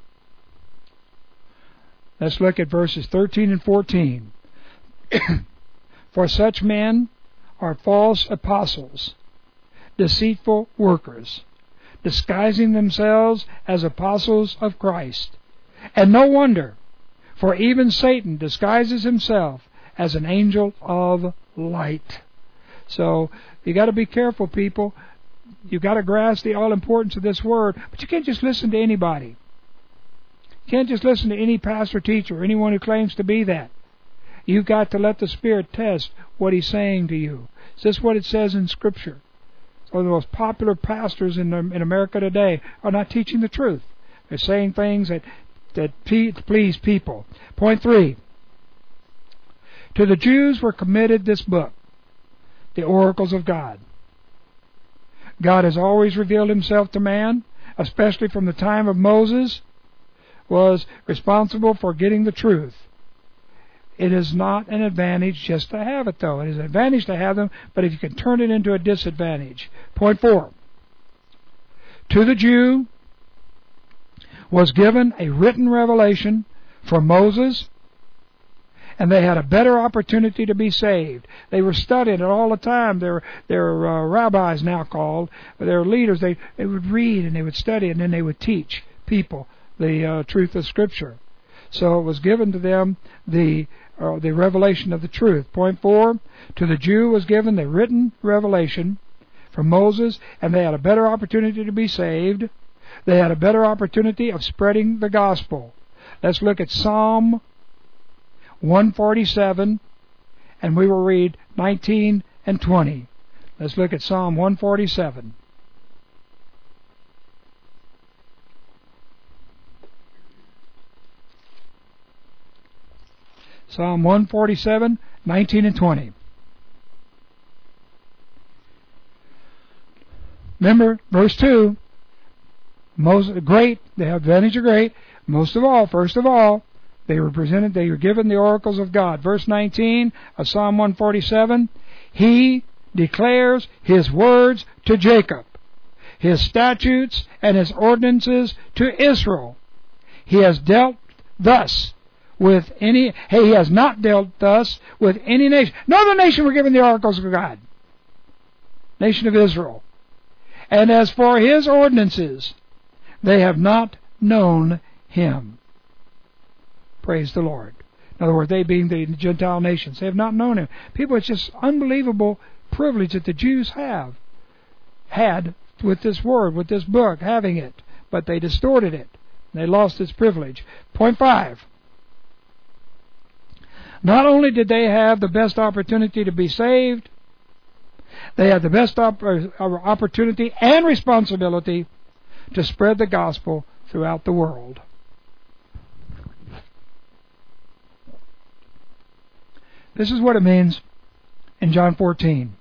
Let's look at verses thirteen and fourteen. For such men are false apostles, deceitful workers, disguising themselves as apostles of Christ. And no wonder, for even Satan disguises himself as an angel of light. So you got to be careful, people. You've got to grasp the all-importance of this word, but you can't just listen to anybody. You can't just listen to any pastor, teacher, or anyone who claims to be that. You've got to let the Spirit test what He's saying to you. Is this what it says in Scripture? Some of the most popular pastors in, in America today are not teaching the truth. They're saying things that, that please people. Point three. To the Jews were committed this book, the oracles of God. God has always revealed Himself to man, especially from the time of Moses, was responsible for getting the truth. It is not an advantage just to have it, though. It is an advantage to have them, but if you can turn it into a disadvantage. Point four. To the Jew was given a written revelation from Moses, and they had a better opportunity to be saved. They were studying it all the time. They're, they're uh, rabbis now called. They're leaders. They, they would read and they would study, and then they would teach people the uh, truth of Scripture. So it was given to them the uh, the revelation of the truth. Point four, to the Jew was given the written revelation from Moses, and they had a better opportunity to be saved. They had a better opportunity of spreading the gospel. Let's look at Psalm one forty-seven, and we will read nineteen and twenty. Let's look at Psalm one forty-seven. Psalm one forty-seven, nineteen and twenty. Remember, verse two, most great, the advantage of great, most of all, first of all, they were presented, they were given the oracles of God. Verse nineteen of Psalm one forty-seven, He declares His words to Jacob, His statutes and His ordinances to Israel. He has dealt thus with any, hey, He has not dealt thus with any nation. No other nation were given the oracles of God. Nation of Israel. And as for His ordinances, they have not known Him. Praise the Lord. In other words, they being the Gentile nations, they have not known Him. People, it's just unbelievable privilege that the Jews have had with this Word, with this book, having it, but they distorted it. They lost its privilege. Point five. Not only did they have the best opportunity to be saved, they had the best op- opportunity and responsibility to spread the gospel throughout the world. This is what it means in John fourteen,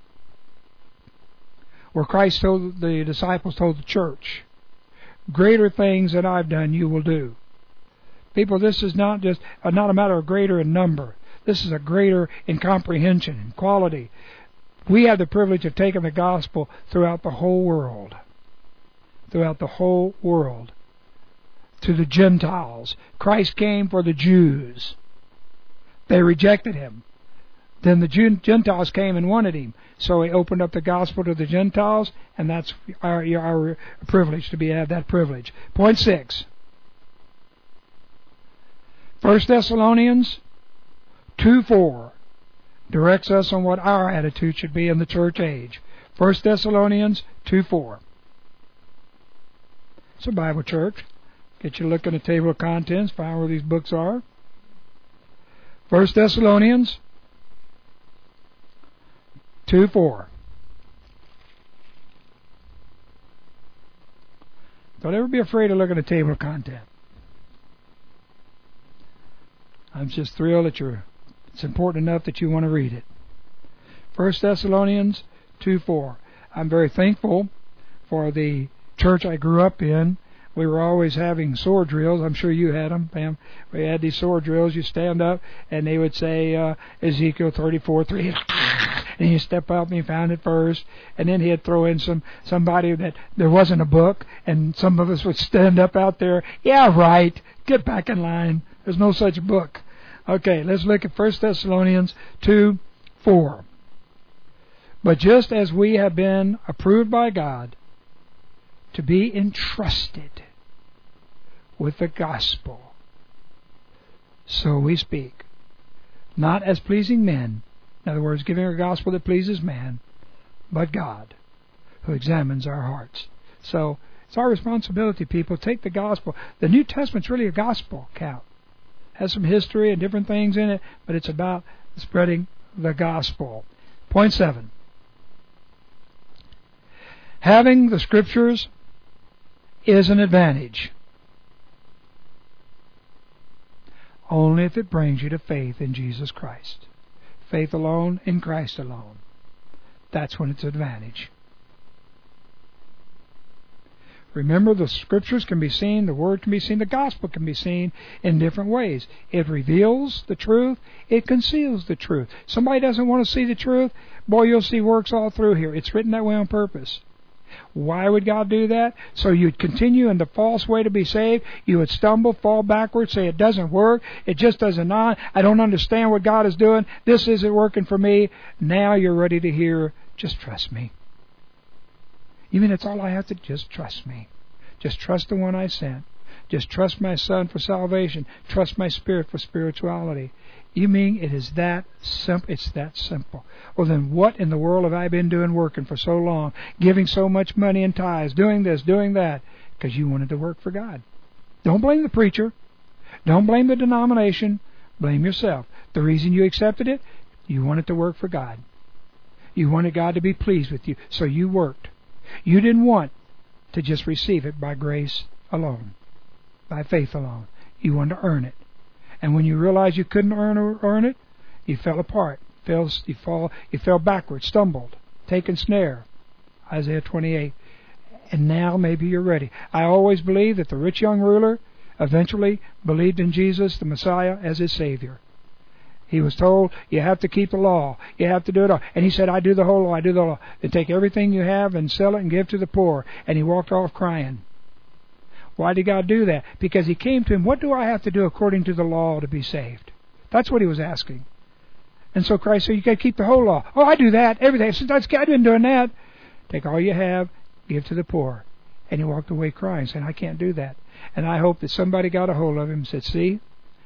where Christ told the disciples, told the church, greater things than I've done you will do. People, this is not just uh, not a matter of greater in number. This is a greater in comprehension and quality. We have the privilege of taking the gospel throughout the whole world. Throughout the whole world. To the Gentiles. Christ came for the Jews. They rejected Him. Then the Gentiles came and wanted Him. So He opened up the gospel to the Gentiles, and that's our, our privilege to be have that privilege. Point six. First Thessalonians two four directs us on what our attitude should be in the church age. First Thessalonians two four. It's a Bible church. Get you a look at the table of contents, find where these books are. First Thessalonians two four. Don't ever be afraid of looking at the table of content. I'm just thrilled that you're it's important enough that you want to read it. First Thessalonians two four. I'm very thankful for the church I grew up in. We were always having sword drills. I'm sure you had them, Pam. We had these sword drills. You stand up, and they would say uh, Ezekiel thirty-four three. And you step up and you found it first. And then he'd throw in some somebody that there wasn't a book, and some of us would stand up out there. Yeah, right. Get back in line. There's no such book. Okay, let's look at First Thessalonians two four. But just as we have been approved by God to be entrusted with the gospel, so we speak, not as pleasing men, in other words, giving a gospel that pleases man, but God, who examines our hearts. So it's our responsibility, people, take the gospel. The New Testament's really a gospel account. Has some history and different things in it, but it's about spreading the gospel. Point seven. Having the Scriptures is an advantage only if it brings you to faith in Jesus Christ. Faith alone in Christ alone. That's when it's an advantage. Remember, the Scriptures can be seen, the Word can be seen, the Gospel can be seen in different ways. It reveals the truth, it conceals the truth. Somebody doesn't want to see the truth, boy, you'll see works all through here. It's written that way on purpose. Why would God do that? So you'd continue in the false way to be saved. You would stumble, fall backwards, say it doesn't work. It just doesn't not. I don't understand what God is doing. This isn't working for me. Now you're ready to hear, just trust me. You mean that's all I have to just trust me? Just trust the one I sent. Just trust my Son for salvation. Trust my Spirit for spirituality. You mean it is that simple? It's that simple. Well, then what in the world have I been doing working for so long? Giving so much money in tithes, doing this, doing that. Because you wanted to work for God. Don't blame the preacher. Don't blame the denomination. Blame yourself. The reason you accepted it, you wanted to work for God. You wanted God to be pleased with you. So you worked. You didn't want to just receive it by grace alone, by faith alone. You wanted to earn it. And when you realized you couldn't earn or earn it, you fell apart. Fell, you, fall, you fell backwards, stumbled, taken snare. Isaiah twenty-eight. And now maybe you're ready. I always believe that the rich young ruler eventually believed in Jesus, the Messiah, as his Savior. He was told, you have to keep the law. You have to do it all. And he said, I do the whole law. I do the law. Then take everything you have and sell it and give to the poor. And he walked off crying. Why did God do that? Because he came to him, what do I have to do according to the law to be saved? That's what he was asking. And so Christ said, you got to keep the whole law. Oh, I do that. Everything. Since I've been doing that. Take all you have, give to the poor. And he walked away crying, saying, I can't do that. And I hope that somebody got a hold of him and said, see,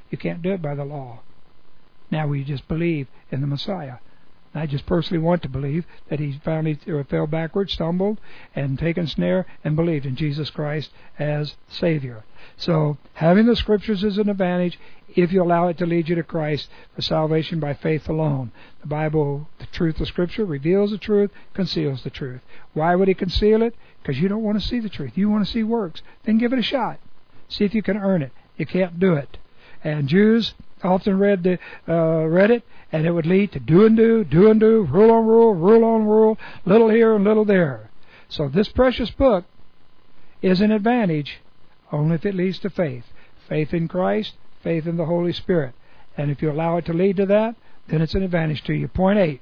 You can't do it by the law. Now we just believe in the Messiah. I just personally want to believe that he finally fell backward, stumbled, and taken snare, and believed in Jesus Christ as Savior. So, having the Scriptures is an advantage if you allow it to lead you to Christ for salvation by faith alone. The Bible, the truth of Scripture, reveals the truth, conceals the truth. Why would he conceal it? Because you don't want to see the truth. You want to see works. Then give it a shot. See if you can earn it. You can't do it. And Jews often read the uh, read it, and it would lead to do and do, do and do, rule on rule, rule on rule, little here and little there. So this precious book is an advantage only if it leads to faith. Faith in Christ, faith in the Holy Spirit. And if you allow it to lead to that, then it's an advantage to you. Point eight.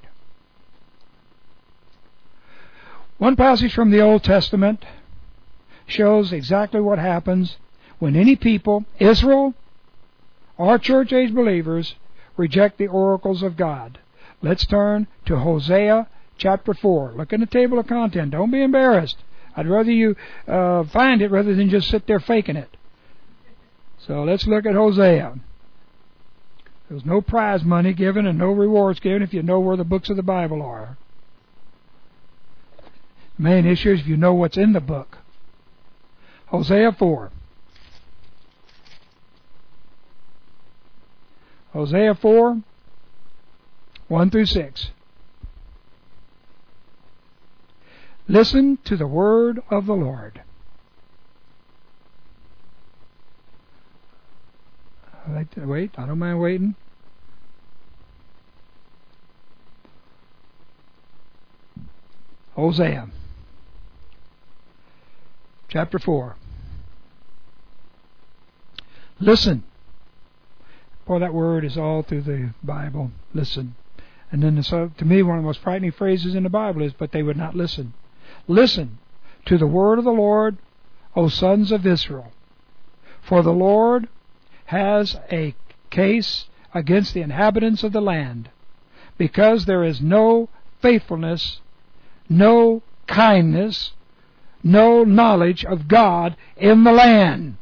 One passage from the Old Testament shows exactly what happens when any people, Israel or church-age believers, reject the oracles of God. Let's turn to Hosea chapter four. Look in the table of content. Don't be embarrassed. I'd rather you uh, find it rather than just sit there faking it. So let's look at Hosea. There's no prize money given and no rewards given if you know where the books of the Bible are. The main issue is if you know what's in the book. Hosea four. Hosea four, one through six. Listen to the word of the Lord. I like to wait. I don't mind waiting. Hosea chapter four. Listen. Boy, that word is all through the Bible. Listen. And then, the, so, to me, one of the most frightening phrases in the Bible is, but they would not listen. Listen to the word of the Lord, O sons of Israel. For the Lord has a case against the inhabitants of the land, because there is no faithfulness, no kindness, no knowledge of God in the land.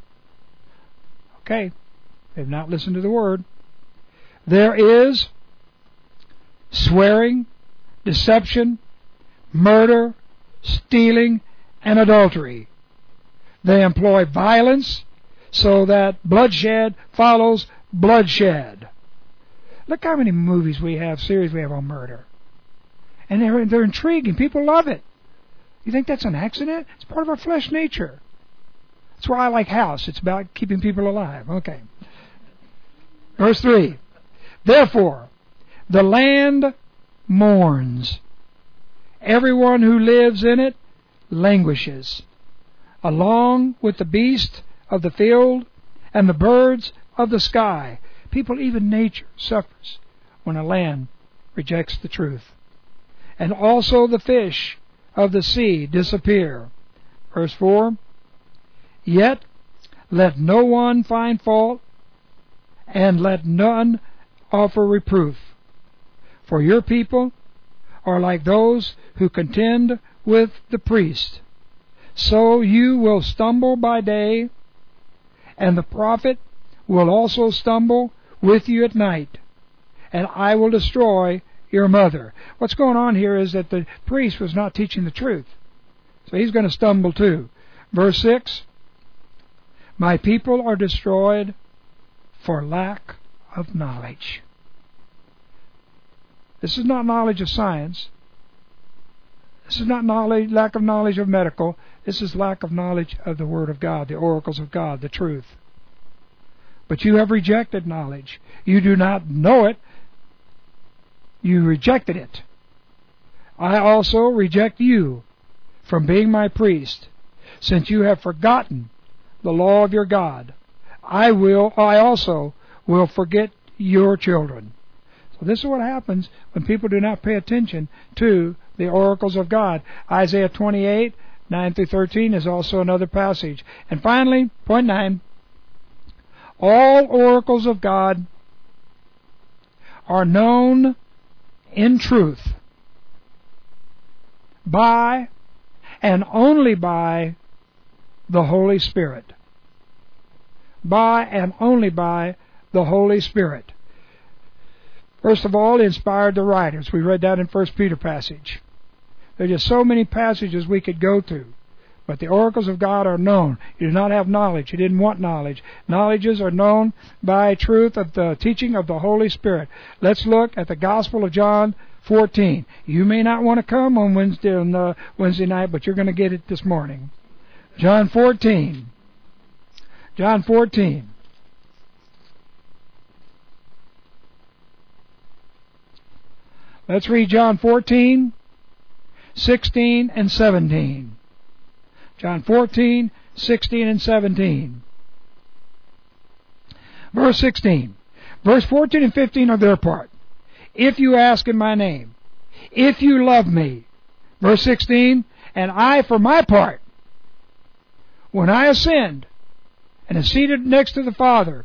Okay. They've not listened to the word. There is swearing, deception, murder, stealing, and adultery. They employ violence so that bloodshed follows bloodshed. Look how many movies we have, series we have on murder. And they're, they're intriguing. People love it. You think that's an accident? It's part of our flesh nature. That's why I like House. It's about keeping people alive. Okay. Verse three. Therefore, the land mourns. Everyone who lives in it languishes, along with the beasts of the field and the birds of the sky. People, even nature, suffers when a land rejects the truth. And also the fish of the sea disappear. Verse four. Yet let no one find fault, and let none offer reproof. For your people are like those who contend with the priest. So you will stumble by day, and the prophet will also stumble with you at night, and I will destroy your mother. What's going on here is that the priest was not teaching the truth. So he's going to stumble too. Verse six. My people are destroyed for lack of knowledge. This is not knowledge of science. This is not knowledge, lack of knowledge of medical. This is lack of knowledge of the Word of God, the oracles of God, the truth. But you have rejected knowledge. You do not know it. You rejected it. I also reject you from being my priest, since you have forgotten the law of your God. I will, I also will forget your children. So this is what happens when people do not pay attention to the oracles of God. Isaiah twenty-eight, nine through thirteen is also another passage. And finally, point nine, all oracles of God are known in truth by and only by the Holy Spirit. By and only by the Holy Spirit. First of all, inspired the writers. We read that in First Peter passage. There are just so many passages we could go through. But the oracles of God are known. You do not have knowledge. You didn't want knowledge. Knowledges are known by truth of the teaching of the Holy Spirit. Let's look at the Gospel of John fourteen. You may not want to come on Wednesday, on uh, Wednesday night, but you're going to get it this morning. John fourteen. John fourteen. Let's read John fourteen, sixteen, and seventeen. John fourteen, sixteen, and seventeen. Verse sixteen. Verse fourteen and fifteen are their part. If you ask in my name. If you love me. Verse sixteen. And I, for my part, when I ascend and am seated next to the Father,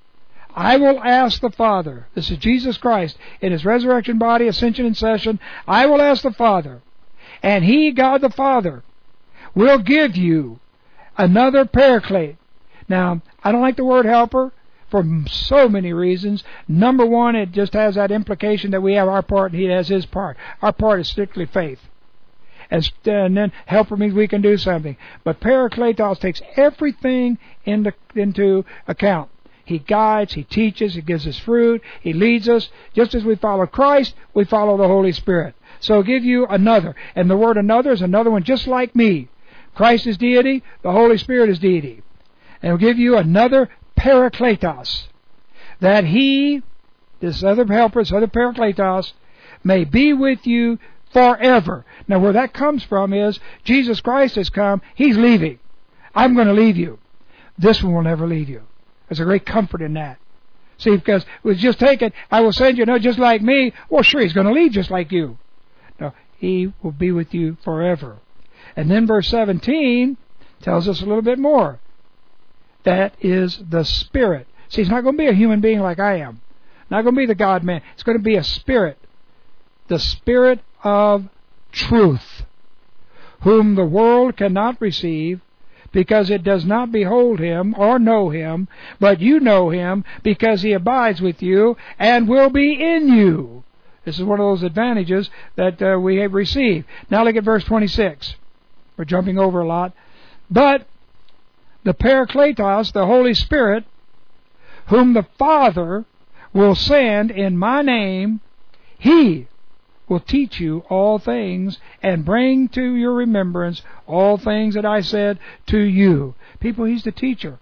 I will ask the Father. This is Jesus Christ in His resurrection body, ascension and session. I will ask the Father. And He, God the Father, will give you another paraclete. Now, I don't like the word helper for so many reasons. Number one, it just has that implication that we have our part and He has His part. Our part is strictly faith. As, and then helper means we can do something. But parakletos takes everything into, into account. He guides, He teaches, He gives us fruit, He leads us. Just as we follow Christ, we follow the Holy Spirit. So I'll give you another. And the word another is another one just like me. Christ is deity, the Holy Spirit is deity. And we'll give you another parakletos, that He, this other helper, this other parakletos, may be with you forever. Now where that comes from is, Jesus Christ has come, He's leaving. I'm going to leave you. This one will never leave you. There's a great comfort in that. See, because we just take it, I will send you, no, just like me. Well, sure, He's going to leave just like you. No, He will be with you forever. And then verse seventeen tells us a little bit more. That is the Spirit. See, He's not going to be a human being like I am. Not going to be the God-man. It's going to be a Spirit. The Spirit of truth, whom the world cannot receive, because it does not behold Him or know Him, but you know Him, because He abides with you and will be in you. This is one of those advantages that uh, we have received. Now look at verse twenty-six. We're jumping over a lot. But the Parakletos, the Holy Spirit, whom the Father will send in my name, He will teach you all things and bring to your remembrance all things that I said to you. People, He's the teacher.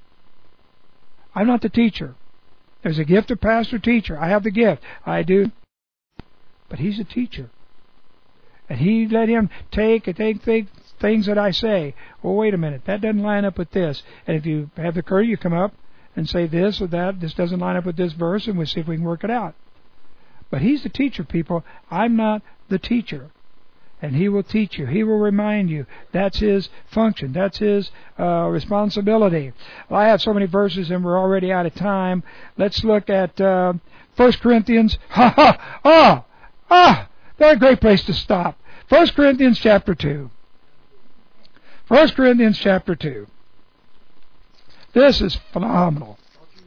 I'm not the teacher. There's a gift of pastor-teacher. I have the gift. I do. But He's a teacher. And He let Him take, take, take things that I say. Well, wait a minute. That doesn't line up with this. And if you have the courage, you come up and say this or that. This doesn't line up with this verse, and we'll see if we can work it out. But He's the teacher, people. I'm not the teacher. And He will teach you. He will remind you. That's His function. That's His uh, responsibility. Well, I have so many verses and we're already out of time. Let's look at uh, First Corinthians. Ha ha! Ah! Ah! That's a great place to stop. First Corinthians chapter two. First Corinthians chapter two. This is phenomenal.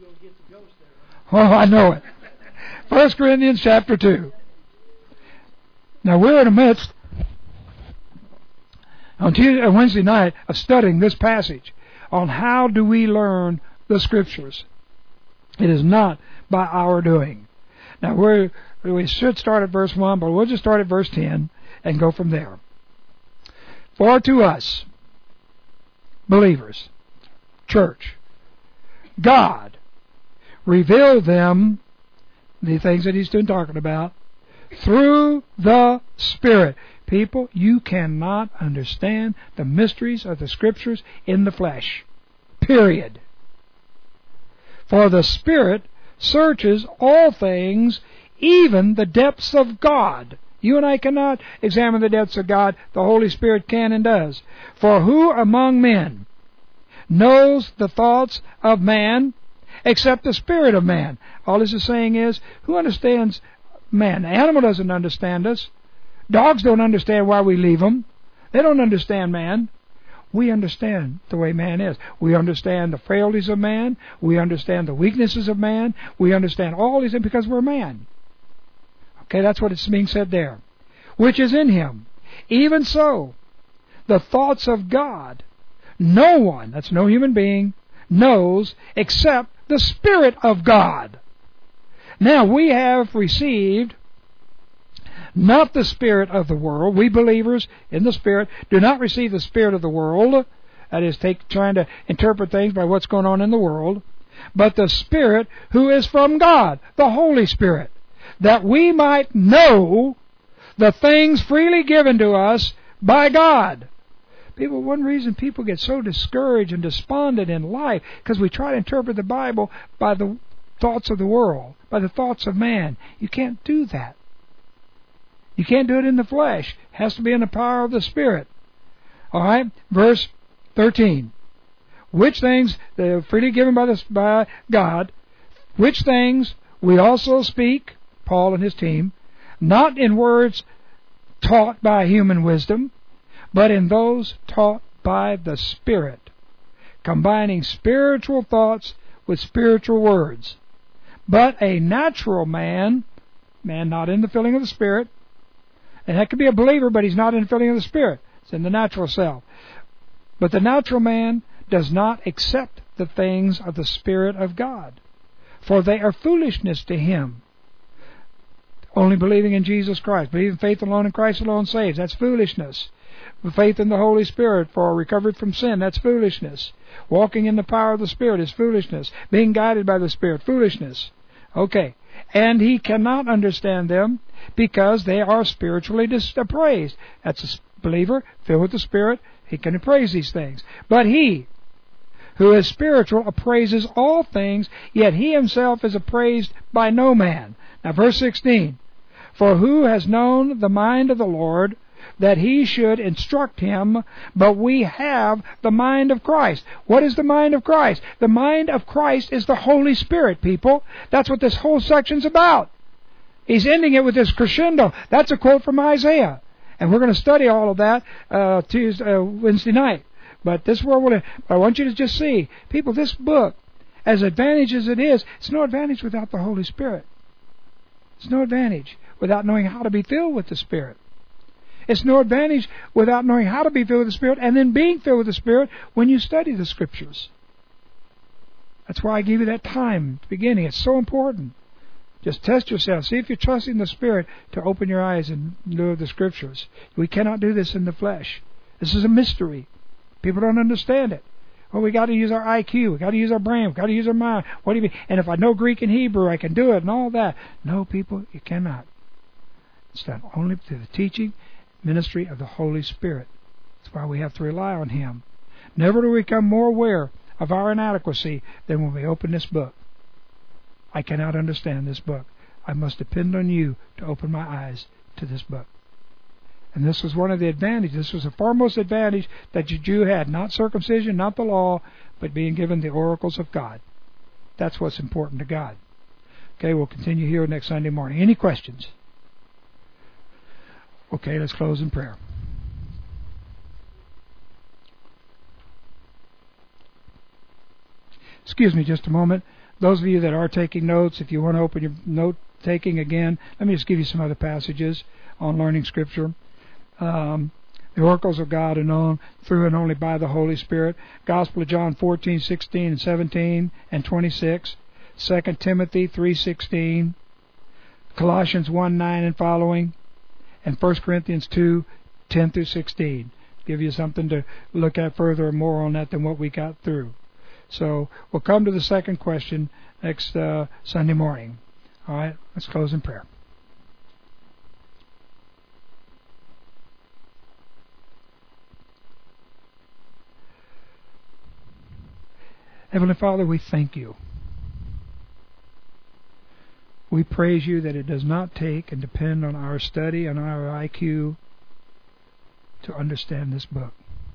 Oh, I know it. First Corinthians chapter two. Now we're in the midst on Tuesday, Wednesday night of studying this passage on how do we learn the Scriptures. It is not by our doing. Now we're, we should start at verse one, but we'll just start at verse ten and go from there. For to us, believers, church, God revealed them, the things that He's been talking about, through the Spirit. People, you cannot understand the mysteries of the Scriptures in the flesh. Period. For the Spirit searches all things, even the depths of God. You and I cannot examine the depths of God. The Holy Spirit can and does. For who among men knows the thoughts of man except the spirit of man? All this is saying is, who understands man? The animal doesn't understand us. Dogs don't understand why we leave them. They don't understand man. We understand the way man is. We understand the frailties of man. We understand the weaknesses of man. We understand all these things because we're man. Okay, that's what it's being said there. Which is in him. Even so, the thoughts of God, no one, that's no human being, knows except the Spirit of God. Now, we have received not the spirit of the world. We believers in the Spirit do not receive the spirit of the world, that is, take, trying to interpret things by what's going on in the world, but the Spirit who is from God, the Holy Spirit, that we might know the things freely given to us by God. People, one reason people get so discouraged and despondent in life, because we try to interpret the Bible by the thoughts of the world, by the thoughts of man. You can't do that. You can't do it in the flesh. It has to be in the power of the Spirit. All right, verse thirteen. Which things, they are freely given by, the, by God, which things we also speak, Paul and his team, not in words taught by human wisdom, but in those taught by the Spirit, combining spiritual thoughts with spiritual words. But a natural man, man not in the filling of the Spirit, and that could be a believer, but he's not in the filling of the Spirit. It's in the natural self. But the natural man does not accept the things of the Spirit of God, for they are foolishness to him. Only believing in Jesus Christ, believing faith alone in Christ alone saves. That's foolishness. Faith in the Holy Spirit for recovery from sin, that's foolishness. Walking in the power of the Spirit is foolishness. Being guided by the Spirit, foolishness. Okay. And he cannot understand them because they are spiritually dis- appraised. That's a believer filled with the Spirit. He can appraise these things. But he who is spiritual appraises all things, yet he himself is appraised by no man. Now verse sixteen. For who has known the mind of the Lord, that he should instruct him? But we have the mind of Christ. What is the mind of Christ? The mind of Christ is the Holy Spirit, people. That's what this whole section's about. He's ending it with this crescendo. That's a quote from Isaiah. And we're going to study all of that uh, Tuesday, uh, Wednesday night. But this world, I want you to just see, people, this book, as advantage as it is, it's no advantage without the Holy Spirit. It's no advantage without knowing how to be filled with the Spirit. It's no advantage without knowing how to be filled with the Spirit and then being filled with the Spirit when you study the Scriptures. That's why I give you that time at the beginning. It's so important. Just test yourself. See if you're trusting the Spirit to open your eyes and know the Scriptures. We cannot do this in the flesh. This is a mystery. People don't understand it. Well, we got to use our I Q. We got to use our brain. We got to use our mind. What do you mean? And if I know Greek and Hebrew, I can do it and all that. No, people, you cannot. It's done only through the teaching, ministry of the Holy Spirit. That's why we have to rely on Him. Never do we become more aware of our inadequacy than when we open this book. I cannot understand this book. I must depend on you to open my eyes to this book. And this was one of the advantages. This was the foremost advantage that the Jew had. Not circumcision, not the law, but being given the oracles of God. That's what's important to God. Okay, we'll continue here next Sunday morning. Any questions? Okay, let's close in prayer. Excuse me just a moment. Those of you that are taking notes, if you want to open your note taking again, let me just give you some other passages on learning Scripture. Um, the oracles of God are known through and only by the Holy Spirit. Gospel of John fourteen, sixteen, and seventeen, and twenty-six. Second Timothy three sixteen. Colossians one nine and following. And First Corinthians two ten through sixteen. Give you something to look at further or more on that than what we got through. So we'll come to the second question next uh, Sunday morning. All right, let's close in prayer. Heavenly Father, we thank you. We praise you that it does not take and depend on our study and our I Q to understand this book.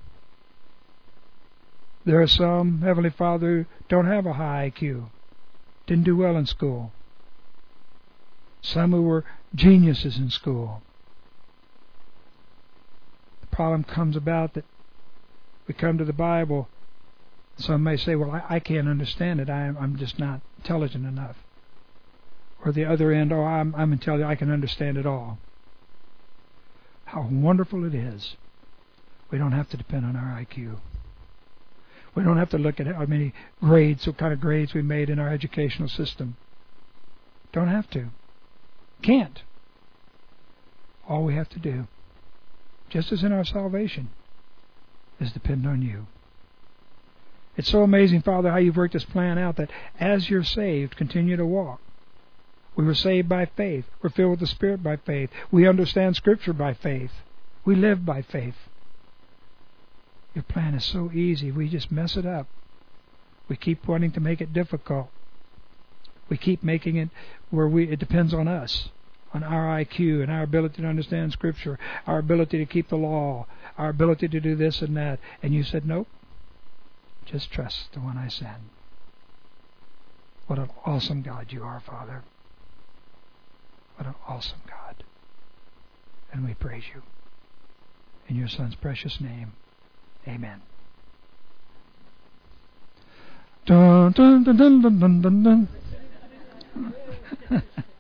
There are some, Heavenly Father, who don't have a high I Q, didn't do well in school. Some who were geniuses in school. The problem comes about that We come to the Bible. Some may say, well, I, I can't understand it. I, I'm just not intelligent enough. Or the other end, oh, I'm, I'm intelligent. I can understand it all. How wonderful it is. We don't have to depend on our I Q. We don't have to look at how many grades, what kind of grades we made in our educational system. Don't have to. Can't. All we have to do, just as in our salvation, is depend on you. It's so amazing, Father, how you've worked this plan out that as you're saved, continue to walk. We were saved by faith. We're filled with the Spirit by faith. We understand Scripture by faith. We live by faith. Your plan is so easy. We just mess it up. We keep wanting to make it difficult. We keep making it where we it depends on us, on our I Q and our ability to understand Scripture, our ability to keep the law, our ability to do this and that. And you said, nope, just trust the one I send. What an awesome God you are, Father. What an awesome God. And we praise you. In your Son's precious name, amen. Dun, dun, dun, dun, dun, dun, dun.